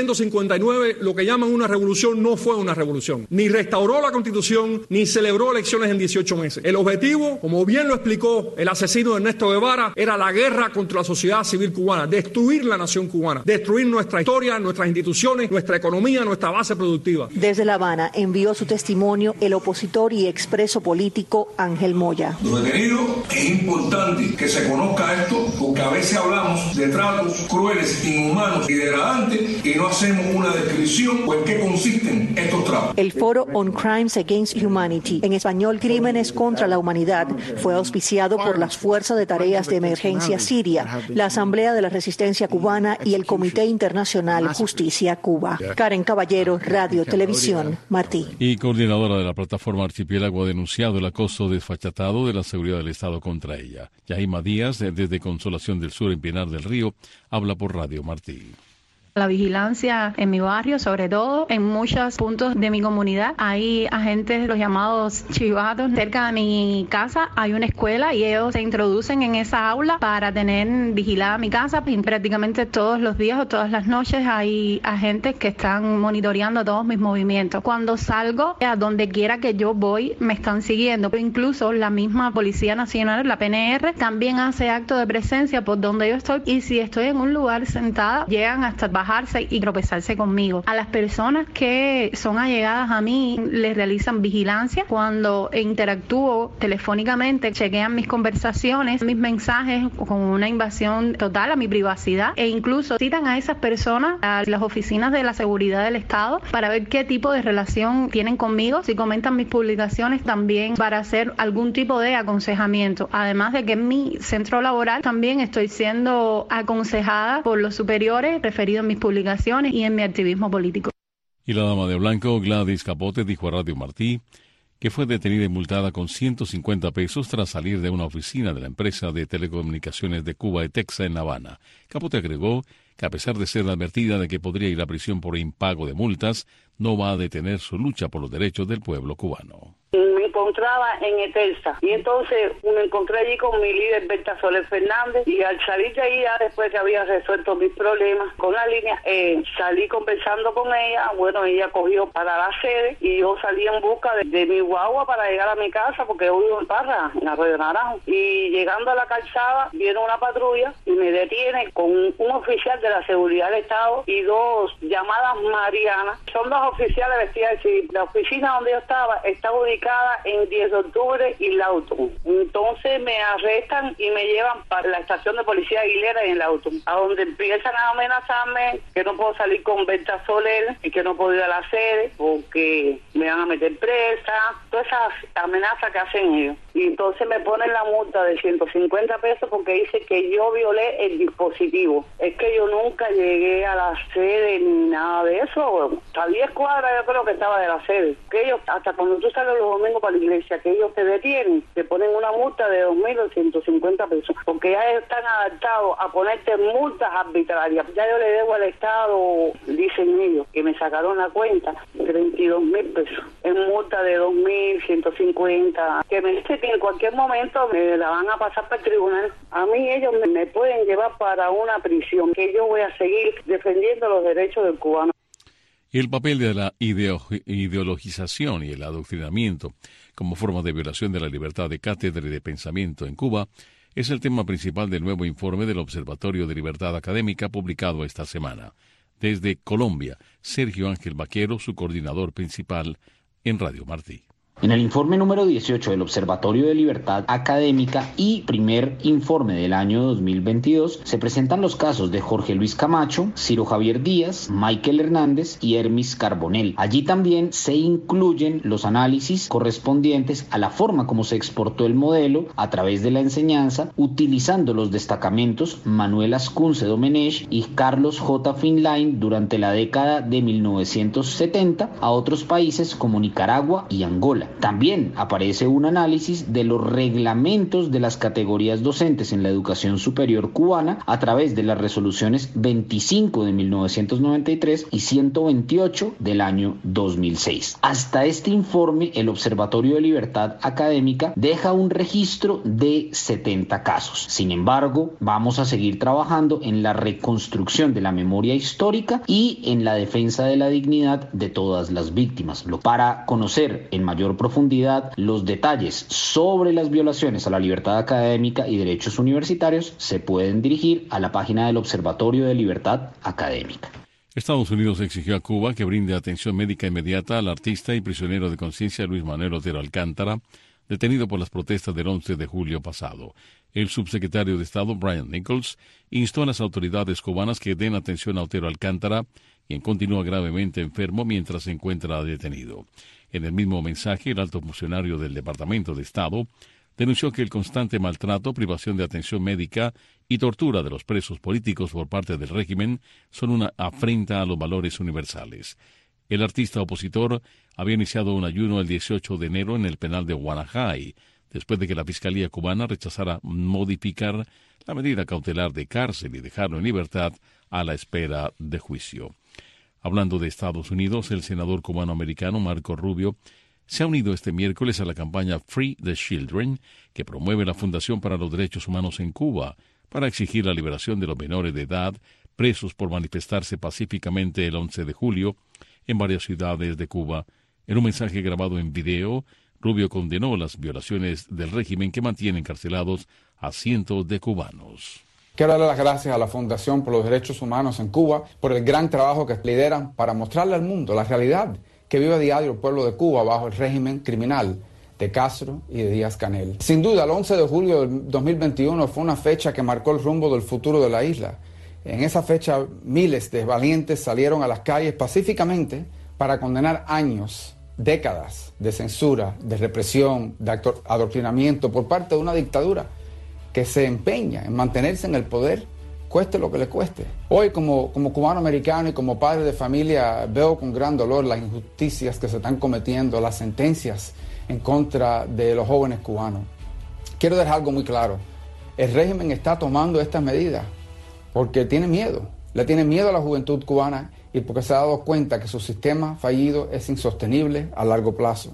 1959, lo que llaman una revolución no fue una revolución. Ni restauró la Constitución, ni celebró elecciones en 18 meses. El objetivo, como bien lo explicó el asesino de Ernesto Guevara, era la guerra contra la sociedad civil cubana, destruir la nación cubana, destruir nuestra historia, nuestras instituciones, nuestra economía, nuestra base productiva. Desde La Habana envió su testimonio el opositor y expreso político Ángel Moya. Los detenidos, es importante que se conozca esto, porque a veces hablamos de tratos crueles, inhumanos y degradantes y no hacemos una descripción o en qué consisten estos tratos. El foro On Crimes Against Humanity, en español Crímenes contra la Humanidad, fue auspiciado por las Fuerzas de Tareas de Emergencia Siria, la Asamblea de la Resistencia Cubana y el Comité Internacional Justicia Cuba. Karen Caballero, Radio Televisión, Martí. Y coordinadora de la plataforma Archipiélago ha denunciado el acoso desfachatado de la seguridad del Estado contra ella. Yaima Díaz, desde Consolación del Sur en Pinar del Río, habla por Radio Martí. La vigilancia en mi barrio, sobre todo en muchos puntos de mi comunidad, hay agentes, los llamados chivatos. Cerca de mi casa hay una escuela y ellos se introducen en esa aula para tener vigilada mi casa. Y prácticamente todos los días o todas las noches hay agentes que están monitoreando todos mis movimientos. Cuando salgo, a donde quiera que yo voy, me están siguiendo. Incluso la misma Policía Nacional, la PNR, también hace acto de presencia por donde yo estoy. Y si estoy en un lugar sentada, llegan hasta bajarse y tropezarse conmigo. A las personas que son allegadas a mí les realizan vigilancia. Cuando interactúo telefónicamente, chequean mis conversaciones, mis mensajes, con una invasión total a mi privacidad, e incluso citan a esas personas a las oficinas de la seguridad del Estado para ver qué tipo de relación tienen conmigo, si comentan mis publicaciones, también para hacer algún tipo de aconsejamiento. Además de que en mi centro laboral también estoy siendo aconsejada por los superiores referidos en mis publicaciones y en mi activismo político. Y la dama de blanco, Gladys Capote, dijo a Radio Martí que fue detenida y multada con 150 pesos tras salir de una oficina de la empresa de telecomunicaciones de Cuba Etexa en La Habana. Capote agregó que a pesar de ser advertida de que podría ir a prisión por impago de multas, no va a detener su lucha por los derechos del pueblo cubano. Me encontraba en Etelsa y entonces me encontré allí con mi líder Berta Soler Fernández, y al salir de ahí, ya después que había resuelto mis problemas con la línea, salí conversando con ella. Bueno, ella cogió para la sede y yo salí en busca de mi guagua para llegar a mi casa, porque yo vivo en Parra, en Arroyo Naranjo, y llegando a la calzada viene una patrulla y me detiene con un oficial de la seguridad del Estado y dos llamadas marianas. Son dos oficiales vestidas de civil. La oficina donde yo estaba está ubicada en 10 de octubre y Lauton. Entonces me arrestan y me llevan para la estación de policía Aguilera en Lauton, a donde empiezan a amenazarme que no puedo salir con Berta Soler y que no puedo ir a la sede porque me van a meter presa. Todas esas amenazas que hacen ellos. Y entonces me ponen la multa de 150 pesos porque dice que yo violé el dispositivo. Es que yo nunca llegué a la sede ni nada de eso. A 10 cuadras yo creo que estaba de la sede. Que ellos, hasta cuando tú sales los domingos para la iglesia, que ellos te detienen, te ponen una multa de 2.000 o 150 pesos. Porque ya están adaptados a ponerte multas arbitrarias. Ya yo le debo al Estado, dicen ellos, que me sacaron la cuenta, 32.000 pesos. Es multa de 2.000, 150. Que me dice que en cualquier momento me la van a pasar para el tribunal. A mí ellos me pueden llevar para una prisión, que yo voy a seguir defendiendo los derechos del cubano. El papel de la ideologización y el adoctrinamiento como forma de violación de la libertad de cátedra y de pensamiento en Cuba es el tema principal del nuevo informe del Observatorio de Libertad Académica publicado esta semana. Desde Colombia, Sergio Ángel Vaquero, su coordinador principal en Radio Martí. En el informe número 18 del Observatorio de Libertad Académica y primer informe del año 2022 se presentan los casos de Jorge Luis Camacho, Ciro Javier Díaz, Michael Hernández y Hermis Carbonell. Allí también se incluyen los análisis correspondientes a la forma como se exportó el modelo a través de la enseñanza, utilizando los destacamentos Manuel Ascunce Domenech y Carlos J. Finlain durante la década de 1970 a otros países como Nicaragua y Angola. También aparece un análisis de los reglamentos de las categorías docentes en la educación superior cubana a través de las resoluciones 25 de 1993 y 128 del año 2006. Hasta este informe, el Observatorio de Libertad Académica deja un registro de 70 casos. Sin embargo, vamos a seguir trabajando en la reconstrucción de la memoria histórica y en la defensa de la dignidad de todas las víctimas. Para conocer en mayor profundidad los detalles sobre las violaciones a la libertad académica y derechos universitarios, se pueden dirigir a la página del Observatorio de Libertad Académica. Estados Unidos exigió a Cuba que brinde atención médica inmediata al artista y prisionero de conciencia Luis Manuel Otero Alcántara, detenido por las protestas del 11 de julio pasado. El subsecretario de Estado, Brian Nichols, instó a las autoridades cubanas que den atención a Otero Alcántara, quien continúa gravemente enfermo mientras se encuentra detenido. En el mismo mensaje, el alto funcionario del Departamento de Estado denunció que el constante maltrato, privación de atención médica y tortura de los presos políticos por parte del régimen son una afrenta a los valores universales. El artista opositor había iniciado un ayuno el 18 de enero en el penal de Guanajay, después de que la Fiscalía cubana rechazara modificar la medida cautelar de cárcel y dejarlo en libertad a la espera de juicio. Hablando de Estados Unidos, el senador cubano-americano Marco Rubio se ha unido este miércoles a la campaña Free the Children, que promueve la Fundación para los Derechos Humanos en Cuba, para exigir la liberación de los menores de edad presos por manifestarse pacíficamente el 11 de julio en varias ciudades de Cuba. En un mensaje grabado en video, Rubio condenó las violaciones del régimen que mantiene encarcelados a cientos de cubanos. Quiero darle las gracias a la Fundación por los Derechos Humanos en Cuba por el gran trabajo que lideran para mostrarle al mundo la realidad que vive a diario el pueblo de Cuba bajo el régimen criminal de Castro y de Díaz-Canel. Sin duda, el 11 de julio del 2021 fue una fecha que marcó el rumbo del futuro de la isla. En esa fecha, miles de valientes salieron a las calles pacíficamente para condenar años, décadas de censura, de represión, de adoctrinamiento por parte de una dictadura que se empeña en mantenerse en el poder, cueste lo que le cueste. Hoy, como cubano americano y como padre de familia, veo con gran dolor las injusticias que se están cometiendo, las sentencias en contra de los jóvenes cubanos. Quiero dejar algo muy claro. El régimen está tomando estas medidas porque tiene miedo. Le tiene miedo a la juventud cubana y porque se ha dado cuenta que su sistema fallido es insostenible a largo plazo.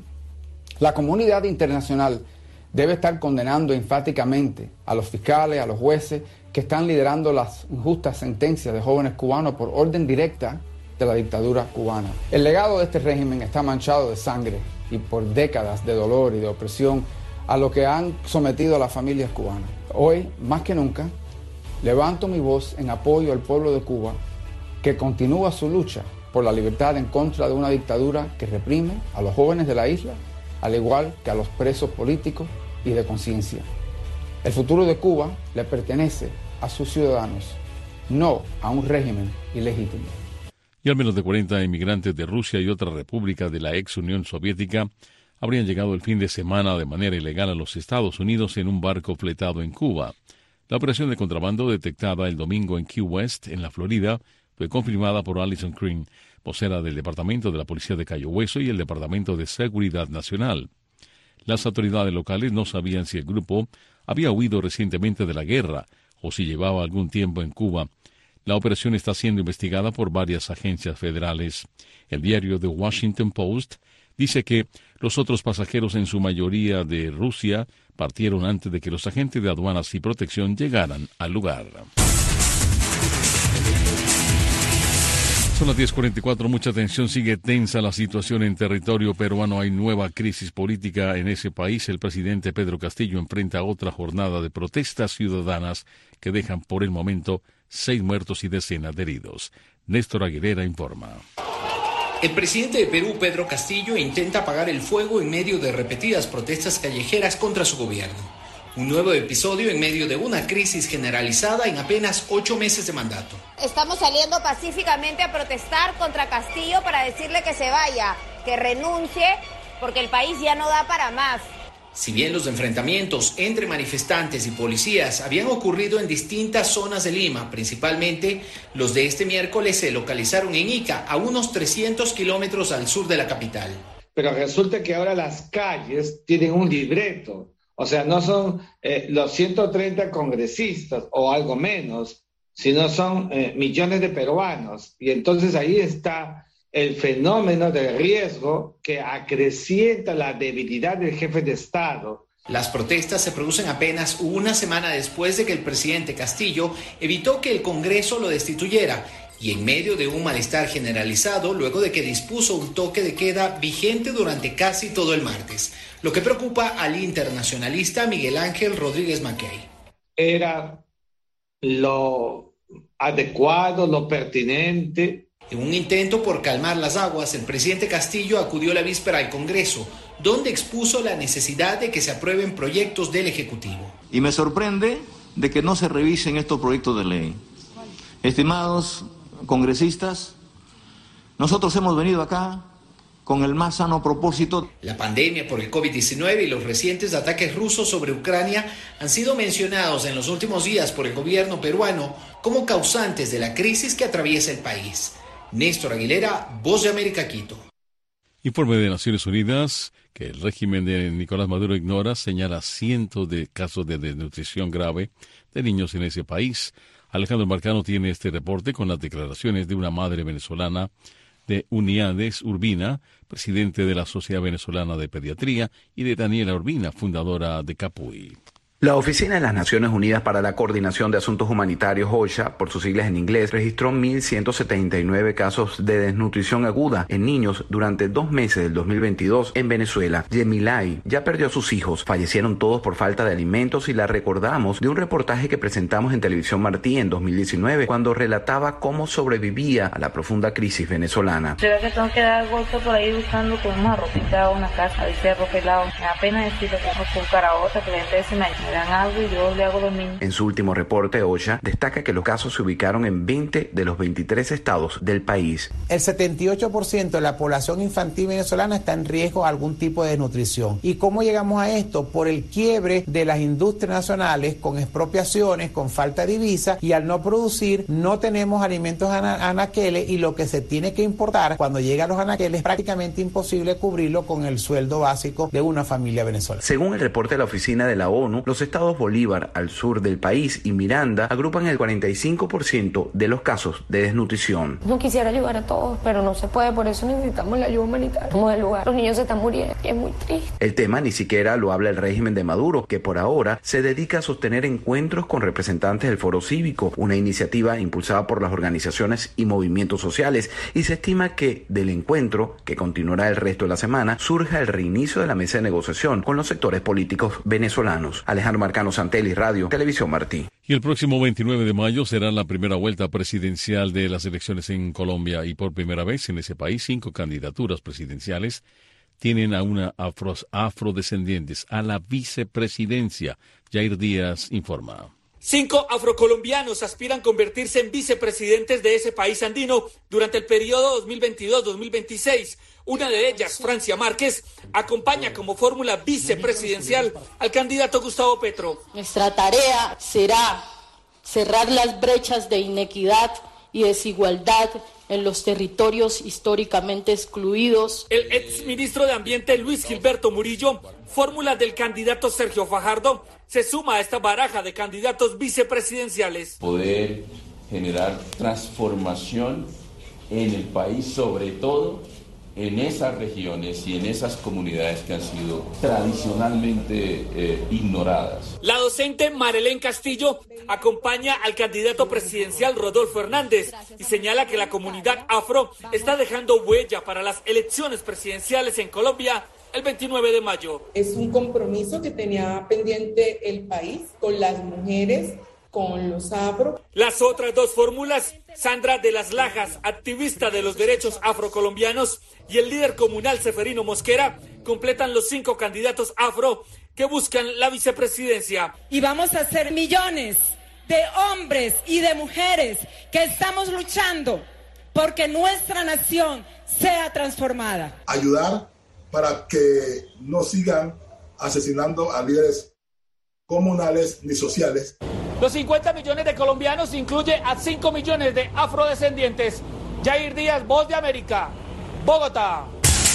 La comunidad internacional debe estar condenando enfáticamente a los fiscales, a los jueces que están liderando las injustas sentencias de jóvenes cubanos por orden directa de la dictadura cubana. El legado de este régimen está manchado de sangre y por décadas de dolor y de opresión a lo que han sometido a las familias cubanas. Hoy, más que nunca, levanto mi voz en apoyo al pueblo de Cuba que continúa su lucha por la libertad en contra de una dictadura que reprime a los jóvenes de la isla, al igual que a los presos políticos y de conciencia. El futuro de Cuba le pertenece a sus ciudadanos, no a un régimen ilegítimo. Y al menos de 40 inmigrantes de Rusia y otras repúblicas de la ex Unión Soviética habrían llegado el fin de semana de manera ilegal a los Estados Unidos en un barco fletado en Cuba. La operación de contrabando detectada el domingo en Key West, en la Florida, fue confirmada por Alison Green, vocera del Departamento de la Policía de Cayo Hueso y el Departamento de Seguridad Nacional. Las autoridades locales no sabían si el grupo había huido recientemente de la guerra o si llevaba algún tiempo en Cuba. La operación está siendo investigada por varias agencias federales. El diario The Washington Post Dice que los otros pasajeros, en su mayoría de Rusia, partieron antes de que los agentes de aduanas y protección llegaran al lugar. Son las 10:44, mucha atención, sigue tensa la situación en territorio peruano. Hay nueva crisis política en ese país. El presidente Pedro Castillo enfrenta otra jornada de protestas ciudadanas que dejan por el momento 6 muertos y decenas de heridos. Néstor Aguilera informa. El presidente de Perú, Pedro Castillo, intenta apagar el fuego en medio de repetidas protestas callejeras contra su gobierno. Un nuevo episodio en medio de una crisis generalizada en apenas 8 meses de mandato. Estamos saliendo pacíficamente a protestar contra Castillo para decirle que se vaya, que renuncie, porque el país ya no da para más. Si bien los enfrentamientos entre manifestantes y policías habían ocurrido en distintas zonas de Lima, principalmente los de este miércoles se localizaron en Ica, a unos 300 kilómetros al sur de la capital. Pero resulta que ahora las calles tienen un libreto. O sea, no son los 130 congresistas o algo menos, sino son millones de peruanos. Y entonces ahí está el fenómeno de riesgo que acrecienta la debilidad del jefe de Estado. Las protestas se producen apenas una semana después de que el presidente Castillo evitó que el Congreso lo destituyera y en medio de un malestar generalizado luego de que dispuso un toque de queda vigente durante casi todo el martes, lo que preocupa al internacionalista Miguel Ángel Rodríguez Mackey. Era lo adecuado, lo pertinente. En un intento por calmar las aguas, el presidente Castillo acudió la víspera al Congreso, donde expuso la necesidad de que se aprueben proyectos del Ejecutivo. Y me sorprende de que no se revisen estos proyectos de ley. Estimados congresistas, nosotros hemos venido acá con el más sano propósito. La pandemia por el COVID-19 y los recientes ataques rusos sobre Ucrania han sido mencionados en los últimos días por el gobierno peruano como causantes de la crisis que atraviesa el país. Néstor Aguilera, Voz de América, Quito. Informe de Naciones Unidas que el régimen de Nicolás Maduro ignora señala cientos de casos de desnutrición grave de niños en ese país. Alejandro Marcano tiene este reporte con las declaraciones de una madre venezolana de Uniades Urbina, presidente de la Sociedad Venezolana de Pediatría, y de Daniela Urbina, fundadora de Capuy. La Oficina de las Naciones Unidas para la Coordinación de Asuntos Humanitarios, OCHA, por sus siglas en inglés, registró 1.179 casos de desnutrición aguda en niños durante 2 meses del 2022 en Venezuela. Yemilay ya perdió a sus hijos, fallecieron todos por falta de alimentos y la recordamos de un reportaje que presentamos en Televisión Martí en 2019, cuando relataba cómo sobrevivía a la profunda crisis venezolana. Se ve que tengo que dar golpe por ahí buscando con una ropita o una casa, dice arroz pelado. Apenas decirle que con caraota, que la gente se me dan algo y yo le hago los niños. En su último reporte, OCHA destaca que los casos se ubicaron en 20 de los 23 estados del país. El 78% de la población infantil venezolana está en riesgo de algún tipo de desnutrición. ¿Y cómo llegamos a esto? Por el quiebre de las industrias nacionales, con expropiaciones, con falta de divisa, y al no producir, no tenemos alimentos anaqueles, y lo que se tiene que importar cuando llegan los anaqueles es prácticamente imposible cubrirlo con el sueldo básico de una familia venezolana. Según el reporte de la Oficina de la ONU, los estados Bolívar, al sur del país, y Miranda agrupan el 45% de los casos de desnutrición. No quisiera ayudar a todos, pero no se puede, por eso necesitamos la ayuda humanitaria. Como del lugar, los niños se están muriendo y es muy triste. El tema ni siquiera lo habla el régimen de Maduro, que por ahora se dedica a sostener encuentros con representantes del Foro Cívico, una iniciativa impulsada por las organizaciones y movimientos sociales, y se estima que del encuentro, que continuará el resto de la semana, surja el reinicio de la mesa de negociación con los sectores políticos venezolanos. Alejandro Marcano, Santelli, Radio, Televisión Martí. Y el próximo 29 de mayo será la primera vuelta presidencial de las elecciones en Colombia, y por primera vez en ese país 5 candidaturas presidenciales tienen a una afrodescendientes a la vicepresidencia. Jair Díaz informa. 5 afrocolombianos aspiran a convertirse en vicepresidentes de ese país andino durante el periodo 2022-2026. Una de ellas, Francia Márquez, acompaña como fórmula vicepresidencial al candidato Gustavo Petro. Nuestra tarea será cerrar las brechas de inequidad y desigualdad en los territorios históricamente excluidos. El exministro de Ambiente Luis Gilberto Murillo, fórmula del candidato Sergio Fajardo, se suma a esta baraja de candidatos vicepresidenciales. Poder generar transformación en el país, sobre todo en esas regiones y en esas comunidades que han sido tradicionalmente ignoradas. La docente Marilén Castillo acompaña al candidato presidencial Rodolfo Hernández y señala que la comunidad afro está dejando huella para las elecciones presidenciales en Colombia el 29 de mayo. Es un compromiso que tenía pendiente el país con las mujeres, con los afro. Las otras dos fórmulas, Sandra de las Lajas, activista de los derechos afrocolombianos, y el líder comunal Seferino Mosquera, completan los 5 candidatos afro que buscan la vicepresidencia. Y vamos a ser millones de hombres y de mujeres que estamos luchando porque nuestra nación sea transformada. Ayudar para que no sigan asesinando a líderes comunales ni sociales. Los 50 millones de colombianos incluye a 5 millones de afrodescendientes. Jair Díaz, Voz de América, Bogotá.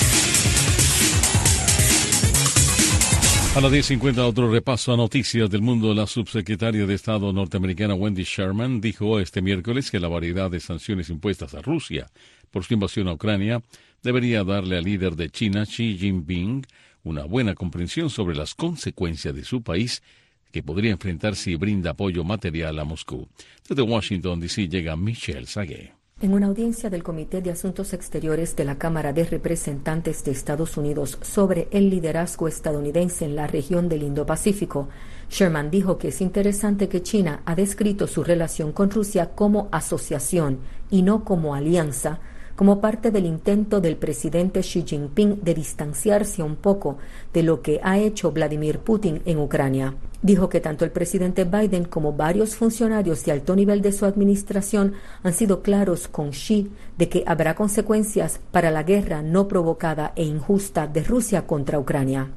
A las 10:50, otro repaso a noticias del mundo. La subsecretaria de Estado norteamericana Wendy Sherman dijo este miércoles que la variedad de sanciones impuestas a Rusia por su invasión a Ucrania debería darle al líder de China, Xi Jinping, una buena comprensión sobre las consecuencias de su país que podría enfrentar si brinda apoyo material a Moscú. Desde Washington, D.C. llega Michelle Sagué. En una audiencia del Comité de Asuntos Exteriores de la Cámara de Representantes de Estados Unidos sobre el liderazgo estadounidense en la región del Indo-Pacífico, Sherman dijo que es interesante que China ha descrito su relación con Rusia como asociación y no como alianza, como parte del intento del presidente Xi Jinping de distanciarse un poco de lo que ha hecho Vladimir Putin en Ucrania. Dijo que tanto el presidente Biden como varios funcionarios de alto nivel de su administración han sido claros con Xi de que habrá consecuencias para la guerra no provocada e injusta de Rusia contra Ucrania.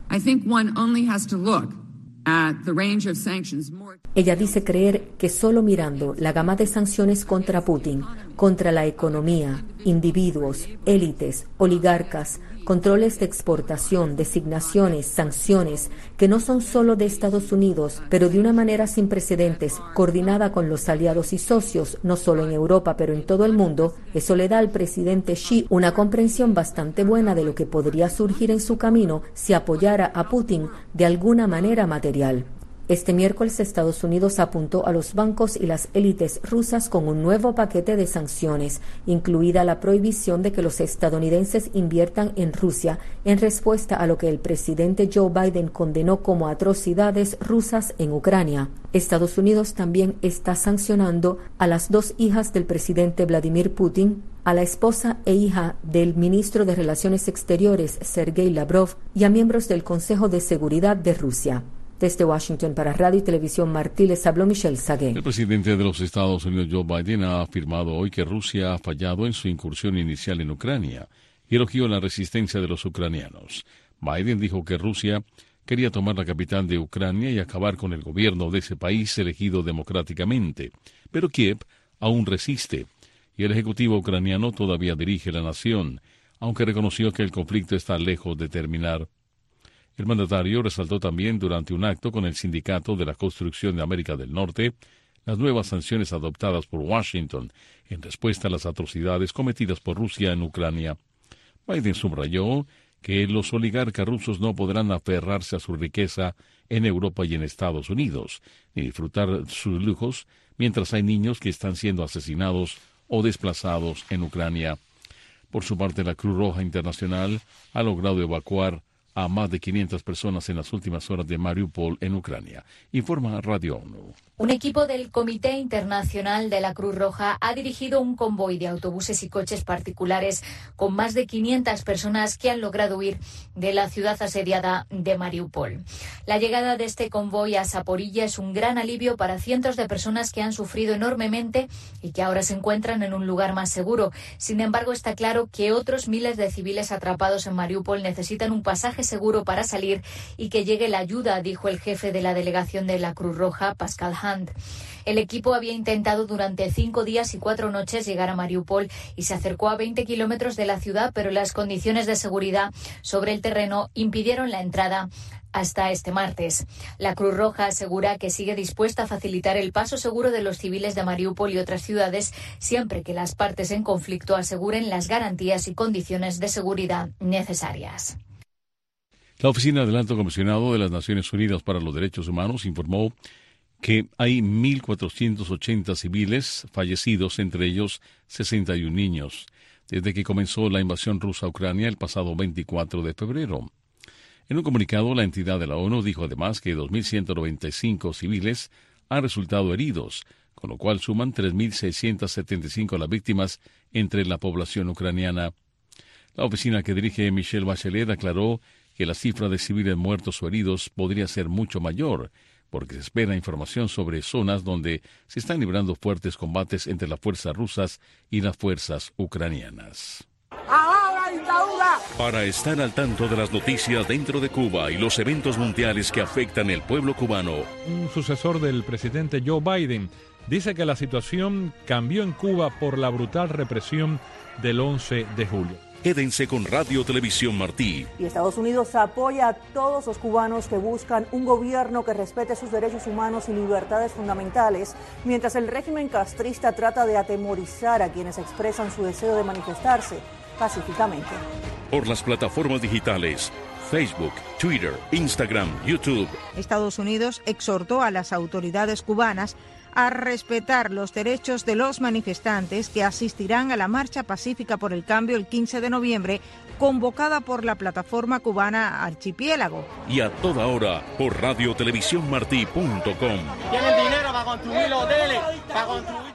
Ella dice creer que solo mirando la gama de sanciones contra Putin, contra la economía, individuos, élites, oligarcas, controles de exportación, designaciones, sanciones, que no son solo de Estados Unidos, pero de una manera sin precedentes, coordinada con los aliados y socios, no solo en Europa, pero en todo el mundo, eso le da al presidente Xi una comprensión bastante buena de lo que podría surgir en su camino si apoyara a Putin de alguna manera material. Este miércoles Estados Unidos apuntó a los bancos y las élites rusas con un nuevo paquete de sanciones, incluida la prohibición de que los estadounidenses inviertan en Rusia, en respuesta a lo que el presidente Joe Biden condenó como atrocidades rusas en Ucrania. Estados Unidos también está sancionando a las 2 hijas del presidente Vladimir Putin, a la esposa e hija del ministro de Relaciones Exteriores Sergei Lavrov y a miembros del Consejo de Seguridad de Rusia. Desde Washington para Radio y Televisión Martí les habló Michelle Sagué. El presidente de los Estados Unidos, Joe Biden, ha afirmado hoy que Rusia ha fallado en su incursión inicial en Ucrania y elogió la resistencia de los ucranianos. Biden dijo que Rusia quería tomar la capital de Ucrania y acabar con el gobierno de ese país elegido democráticamente, pero Kiev aún resiste y el ejecutivo ucraniano todavía dirige la nación, aunque reconoció que el conflicto está lejos de terminar. El mandatario resaltó también durante un acto con el Sindicato de la Construcción de América del Norte las nuevas sanciones adoptadas por Washington en respuesta a las atrocidades cometidas por Rusia en Ucrania. Biden subrayó que los oligarcas rusos no podrán aferrarse a su riqueza en Europa y en Estados Unidos, ni disfrutar sus lujos mientras hay niños que están siendo asesinados o desplazados en Ucrania. Por su parte, la Cruz Roja Internacional ha logrado evacuar a más de 500 personas en las últimas horas de Mariupol, en Ucrania, informa Radio ONU. Un equipo del Comité Internacional de la Cruz Roja ha dirigido un convoy de autobuses y coches particulares con más de 500 personas que han logrado huir de la ciudad asediada de Mariupol. La llegada de este convoy a Zaporilla es un gran alivio para cientos de personas que han sufrido enormemente y que ahora se encuentran en un lugar más seguro. Sin embargo, está claro que otros miles de civiles atrapados en Mariupol necesitan un pasaje seguro para salir y que llegue la ayuda, dijo el jefe de la delegación de la Cruz Roja, Pascal Hunt. El equipo había intentado durante 5 días y 4 noches llegar a Mariupol y se acercó a 20 kilómetros de la ciudad, pero las condiciones de seguridad sobre el terreno impidieron la entrada hasta este martes. La Cruz Roja asegura que sigue dispuesta a facilitar el paso seguro de los civiles de Mariupol y otras ciudades siempre que las partes en conflicto aseguren las garantías y condiciones de seguridad necesarias. La Oficina del Alto Comisionado de las Naciones Unidas para los Derechos Humanos informó que hay 1.480 civiles fallecidos, entre ellos 61 niños, desde que comenzó la invasión rusa a Ucrania el pasado 24 de febrero. En un comunicado, la entidad de la ONU dijo además que 2.195 civiles han resultado heridos, con lo cual suman 3.675 las víctimas entre la población ucraniana. La oficina que dirige Michelle Bachelet aclaró que la cifra de civiles muertos o heridos podría ser mucho mayor, porque se espera información sobre zonas donde se están librando fuertes combates entre las fuerzas rusas y las fuerzas ucranianas. Para estar al tanto de las noticias dentro de Cuba y los eventos mundiales que afectan al pueblo cubano, un sucesor del presidente Joe Biden dice que la situación cambió en Cuba por la brutal represión del 11 de julio. Quédense con Radio Televisión Martí. Y Estados Unidos apoya a todos los cubanos que buscan un gobierno que respete sus derechos humanos y libertades fundamentales, mientras el régimen castrista trata de atemorizar a quienes expresan su deseo de manifestarse pacíficamente. Por las plataformas digitales, Facebook, Twitter, Instagram, YouTube. Estados Unidos exhortó a las autoridades cubanas a respetar los derechos de los manifestantes que asistirán a la marcha pacífica por el cambio el 15 de noviembre, convocada por la plataforma cubana Archipiélago. Y a toda hora por radiotelevisiónmartí.com. Tienen dinero para construir los hoteles, para construir...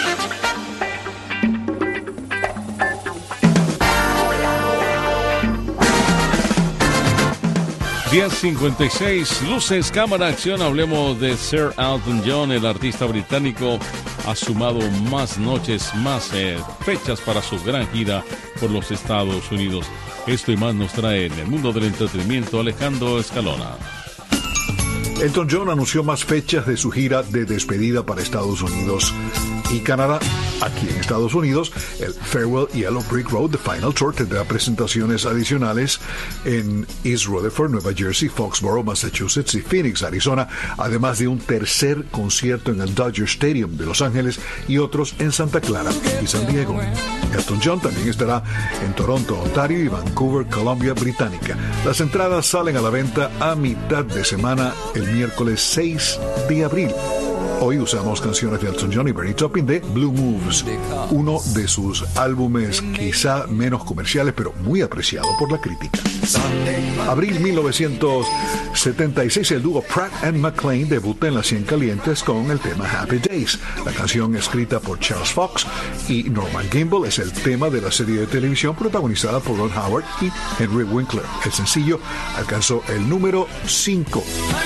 10:56, luces, cámara, acción. Hablemos de Sir Elton John. El artista británico ha sumado más noches, más fechas para su gran gira por los Estados Unidos. Esto y más nos trae en el mundo del entretenimiento Alejandro Escalona. Elton John anunció más fechas de su gira de despedida para Estados Unidos y Canadá. Aquí en Estados Unidos, el Farewell Yellow Brick Road The Final Tour tendrá presentaciones adicionales en East Rutherford, Nueva Jersey, Foxborough, Massachusetts y Phoenix, Arizona, además de un tercer concierto en el Dodger Stadium de Los Ángeles y otros en Santa Clara y San Diego. Elton John también estará en Toronto, Ontario y Vancouver, Columbia Británica. Las entradas salen a la venta a mitad de semana el miércoles 6 de abril. Hoy usamos canciones de Elton John y Bernie Taupin de Blue Moves, uno de sus álbumes quizá menos comerciales, pero muy apreciado por la crítica. Abril 1976, el dúo Pratt & McClain debuta en las 100 Calientes con el tema Happy Days. La canción escrita por Charles Fox y Norman Gimbel es el tema de la serie de televisión protagonizada por Ron Howard y Henry Winkler. El sencillo alcanzó el número 5.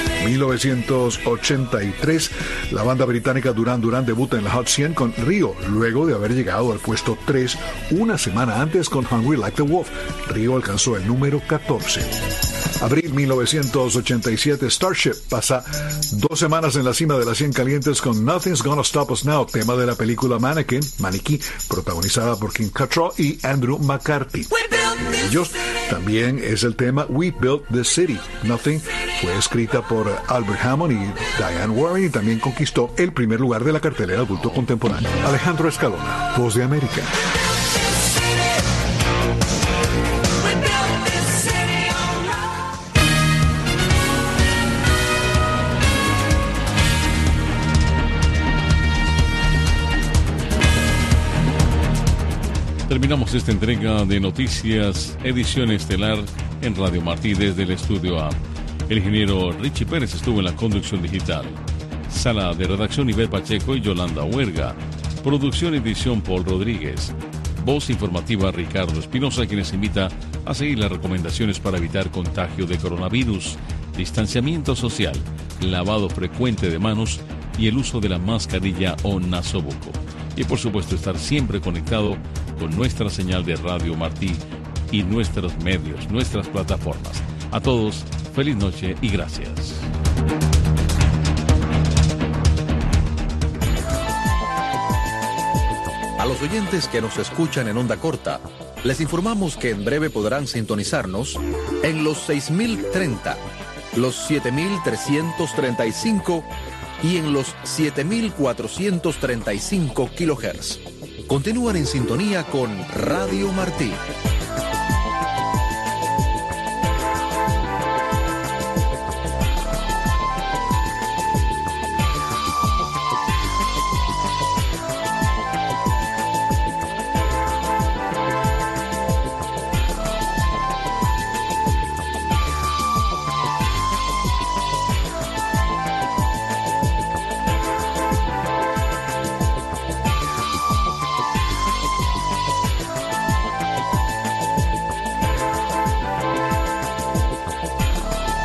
1983, la banda británica Duran Duran debuta en la Hot 100 con Rio, luego de haber llegado al puesto 3 una semana antes con Hungry Like the Wolf. Rio alcanzó el número 14. Abril 1987, Starship pasa 2 semanas en la cima de las 100 Calientes con Nothing's Gonna Stop Us Now, tema de la película Maniquí, protagonizada por Kim Cattrall y Andrew McCarthy. Ellos también es el tema We Built the City. Nothing fue escrita por Albert Hammond y Diane Warren y también conquistó el primer lugar de la cartelera adulto contemporáneo. Alejandro Escalona, Voz de América. Terminamos esta entrega de Noticias, edición estelar en Radio Martí desde el Estudio A. El ingeniero Richie Pérez estuvo en la conducción digital. Sala de redacción Ivette Pacheco y Yolanda Huerga. Producción y edición Paul Rodríguez. Voz informativa Ricardo Espinosa, quienes invita a seguir las recomendaciones para evitar contagio de coronavirus, distanciamiento social, lavado frecuente de manos y el uso de la mascarilla o nasobuco. Y por supuesto estar siempre conectado con nuestra señal de Radio Martí y nuestros medios, nuestras plataformas. A todos, feliz noche y gracias. A los oyentes que nos escuchan en onda corta, Les informamos que en breve podrán sintonizarnos en los 6030, los 7335 y en los 7435 kHz. Continúan en sintonía con Radio Martí.